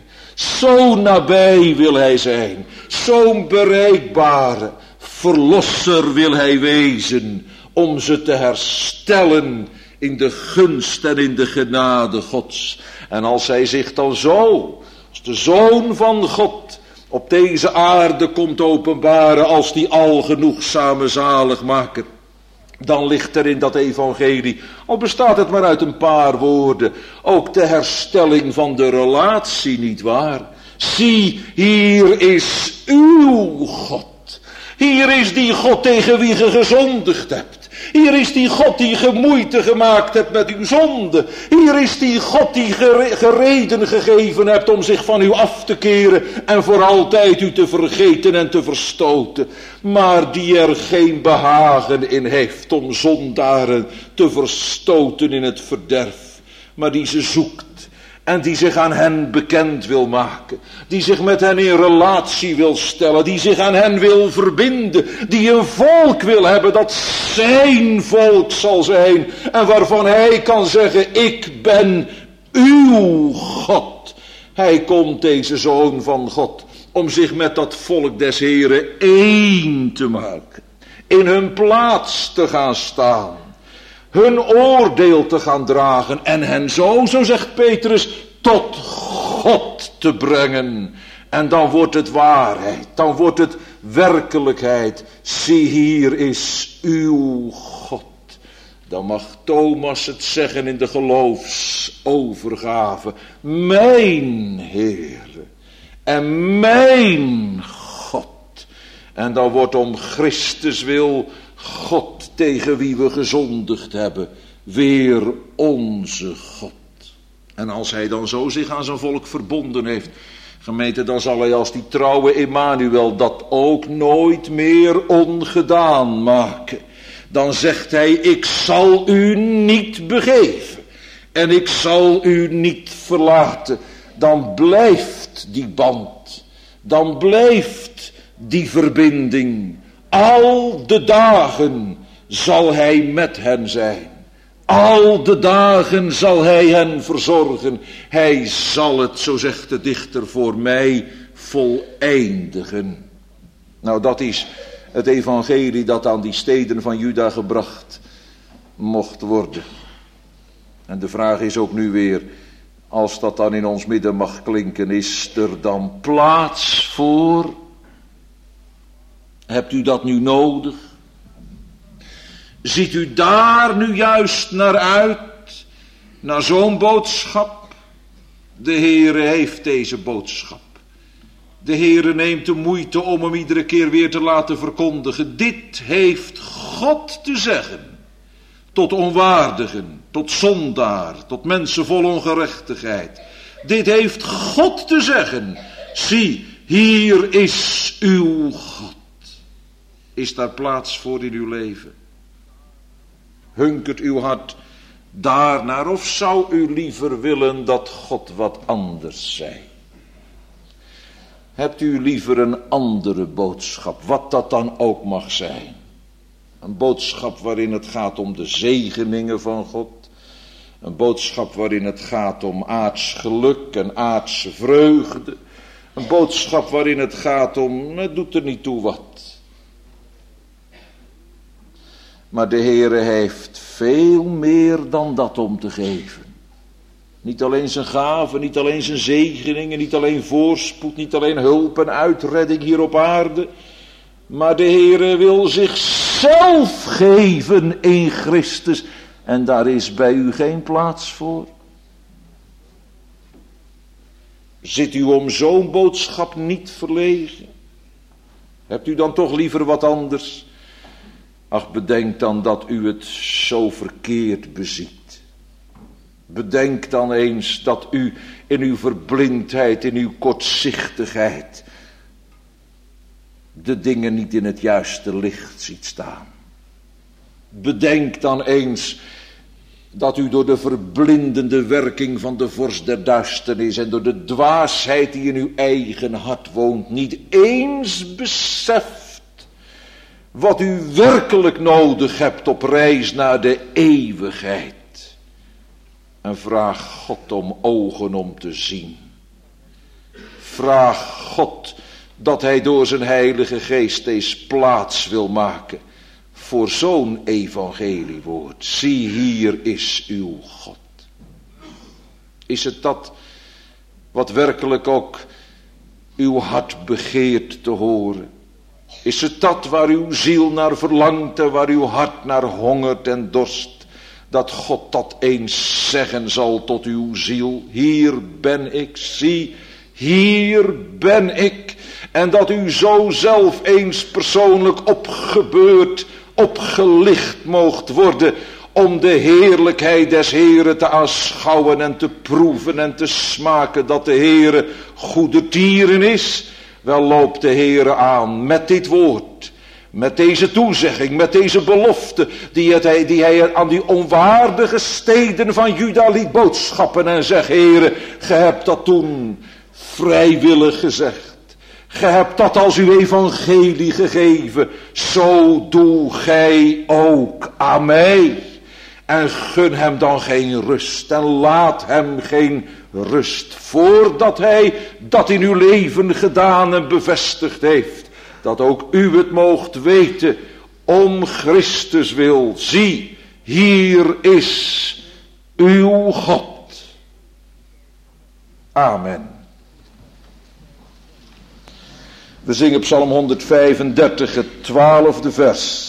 Zo nabij wil hij zijn. Zo'n bereikbare verlosser wil hij wezen. Om ze te herstellen in de gunst en in de genade Gods. En als hij zich dan zo, als de Zoon van God, op deze aarde komt openbaren als die algenoegzame zaligmaker, dan ligt er in dat evangelie, al bestaat het maar uit een paar woorden, ook de herstelling van de relatie, niet waar? Zie, hier is uw God. Hier is die God tegen wie ge gezondigd hebt. Hier is die God die ge moeite gemaakt hebt met uw zonde. Hier is die God die gereden gegeven hebt om zich van u af te keren en voor altijd u te vergeten en te verstoten. Maar die er geen behagen in heeft om zondaren te verstoten in het verderf. Maar die ze zoekt. En die zich aan hen bekend wil maken. Die zich met hen in relatie wil stellen. Die zich aan hen wil verbinden. Die een volk wil hebben dat zijn volk zal zijn. En waarvan hij kan zeggen, ik ben uw God. Hij komt, deze Zoon van God, om zich met dat volk des Heren één te maken. In hun plaats te gaan staan. Hun oordeel te gaan dragen en hen zo, zo zegt Petrus, tot God te brengen. En dan wordt het waarheid, dan wordt het werkelijkheid. Zie, hier is uw God. Dan mag Thomas het zeggen in de geloofsovergave. Mijn Heere en mijn God. En dan wordt om Christus wil God tegen wie we gezondigd hebben, weer onze God. En als hij dan zo zich aan zijn volk verbonden heeft, gemeente, dan zal hij als die trouwe Emmanuel dat ook nooit meer ongedaan maken. Dan zegt hij, ik zal u niet begeven en ik zal u niet verlaten. Dan blijft die band, dan blijft die verbinding. Al de dagen zal hij met hen zijn. Al de dagen zal hij hen verzorgen. Hij zal het, zo zegt de dichter, voor mij voleindigen. Nou, dat is het evangelie dat aan die steden van Juda gebracht mocht worden. En de vraag is ook nu weer, als dat dan in ons midden mag klinken, is er dan plaats voor? Hebt u dat nu nodig? Ziet u daar nu juist naar uit? Naar zo'n boodschap? De Heere heeft deze boodschap. De Heere neemt de moeite om hem iedere keer weer te laten verkondigen. Dit heeft God te zeggen. Tot onwaardigen, tot zondaar, tot mensen vol ongerechtigheid. Dit heeft God te zeggen. Zie, hier is uw God. Is daar plaats voor in uw leven? Hunkert uw hart daarnaar, of zou u liever willen dat God wat anders zei? Hebt u liever een andere boodschap, wat dat dan ook mag zijn? Een boodschap waarin het gaat om de zegeningen van God. Een boodschap waarin het gaat om aards geluk en aardse vreugde. Een boodschap waarin het gaat om, het doet er niet toe wat. Maar de Heere heeft veel meer dan dat om te geven. Niet alleen zijn gaven, niet alleen zijn zegeningen, niet alleen voorspoed, niet alleen hulp en uitredding hier op aarde. Maar de Heere wil zichzelf geven in Christus. En daar is bij u geen plaats voor. Zit u om zo'n boodschap niet verlegen? Hebt u dan toch liever wat anders? Ach, bedenk dan dat u het zo verkeerd beziet. Bedenk dan eens dat u in uw verblindheid, in uw kortzichtigheid, de dingen niet in het juiste licht ziet staan. Bedenk dan eens dat u door de verblindende werking van de vorst der duisternis en door de dwaasheid die in uw eigen hart woont, niet eens beseft wat u werkelijk nodig hebt op reis naar de eeuwigheid. En vraag God om ogen om te zien. Vraag God dat hij door zijn heilige geest eens plaats wil maken voor zo'n evangeliewoord. Zie, hier is uw God. Is het dat wat werkelijk ook uw hart begeert te horen? Is het dat waar uw ziel naar verlangt en waar uw hart naar hongert en dorst? Dat God dat eens zeggen zal tot uw ziel. Hier ben ik, zie, hier ben ik. En dat u zo zelf eens persoonlijk opgebeurd, opgelicht moogt worden, om de heerlijkheid des Heeren te aanschouwen en te proeven en te smaken dat de Heere goedertieren is. Wel loopt de Heere aan met dit woord, met deze toezegging, met deze belofte, die, het, die hij aan die onwaardige steden van Juda liet boodschappen en zegt: Heere, ge hebt dat toen vrijwillig gezegd. Ge hebt dat als uw evangelie gegeven, zo doe gij ook aan mij. En gun hem dan geen rust en laat hem geen rust, voordat hij dat in uw leven gedaan en bevestigd heeft. Dat ook u het moogt weten, om Christus wil. Zie, hier is uw God. Amen. We zingen Psalm honderdvijfendertig, het twaalfde vers.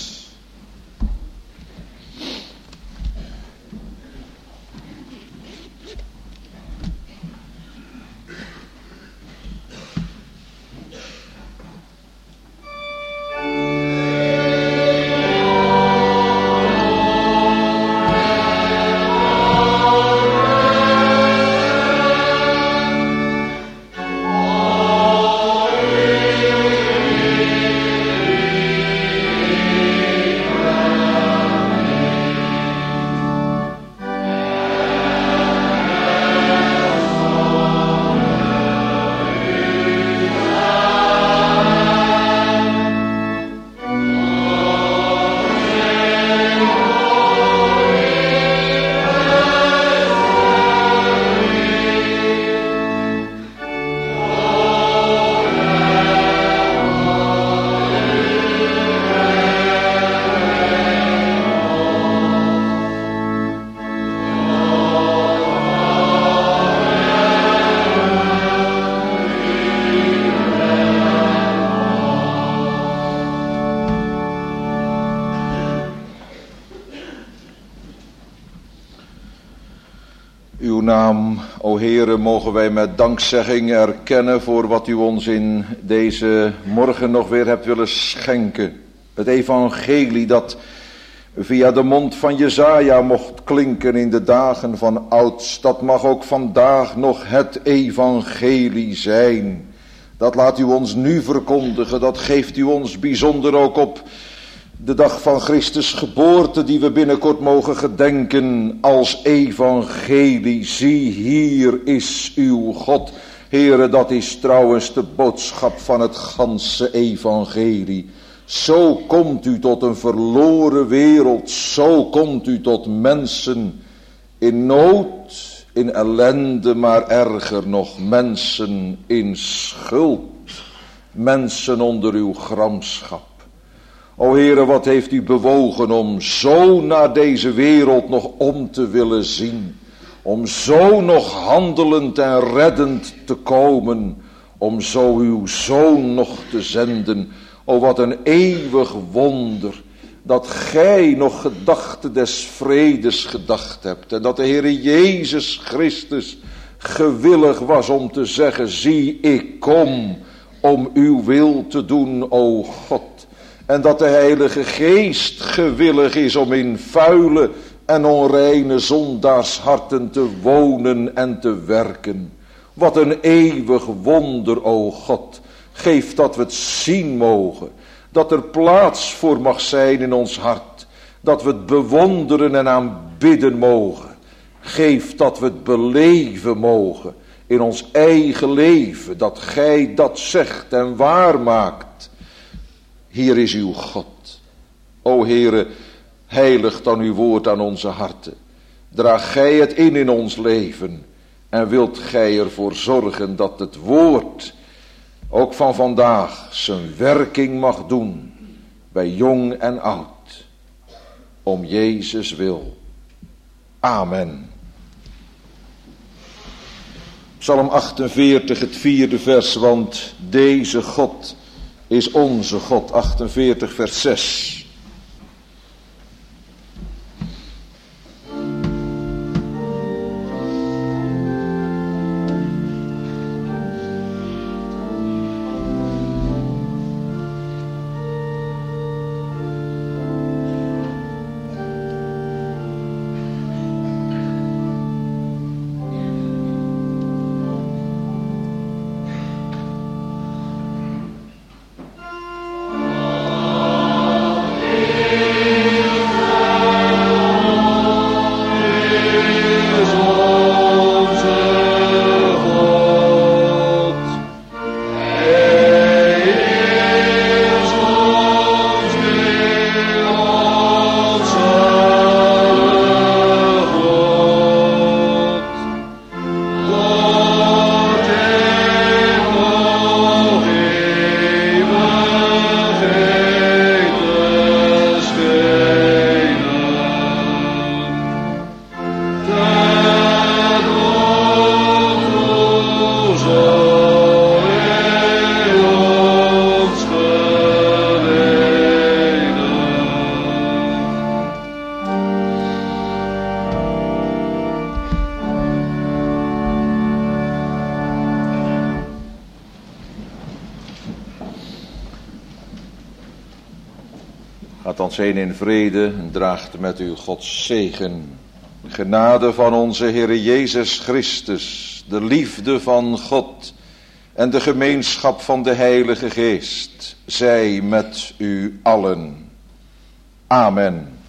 naam, o Heere, mogen wij met dankzegging erkennen voor wat u ons in deze morgen nog weer hebt willen schenken. Het evangelie dat via de mond van Jesaja mocht klinken in de dagen van ouds, dat mag ook vandaag nog het evangelie zijn. Dat laat u ons nu verkondigen, dat geeft u ons bijzonder ook op de dag van Christus geboorte, die we binnenkort mogen gedenken als evangelie. Zie, hier is uw God. Heere, dat is trouwens de boodschap van het ganse evangelie. Zo komt u tot een verloren wereld, zo komt u tot mensen in nood, in ellende, maar erger nog, mensen in schuld, mensen onder uw gramschap. O Heere, wat heeft u bewogen om zo naar deze wereld nog om te willen zien, om zo nog handelend en reddend te komen, om zo uw Zoon nog te zenden. O, wat een eeuwig wonder, dat gij nog gedachten des vredes gedacht hebt. En dat de Heere Jezus Christus gewillig was om te zeggen, zie, ik kom om uw wil te doen, o God. En dat de Heilige Geest gewillig is om in vuile en onreine zondaarsharten te wonen en te werken. Wat een eeuwig wonder, o God. Geef dat we het zien mogen. Dat er plaats voor mag zijn in ons hart. Dat we het bewonderen en aanbidden mogen. Geef dat we het beleven mogen in ons eigen leven. Dat gij dat zegt en waarmaakt. Hier is uw God. O Heere, heilig dan uw woord aan onze harten. Draag gij het in in ons leven. En wilt gij ervoor zorgen dat het woord ook van vandaag zijn werking mag doen. Bij jong en oud. Om Jezus wil. Amen. Psalm achtenveertig, het vierde vers, want deze God is onze God. achtenveertig, vers zes. Gaat dan zijn in vrede en draagt met u Gods zegen. Genade van onze Heere Jezus Christus, de liefde van God en de gemeenschap van de Heilige Geest, zij met u allen. Amen.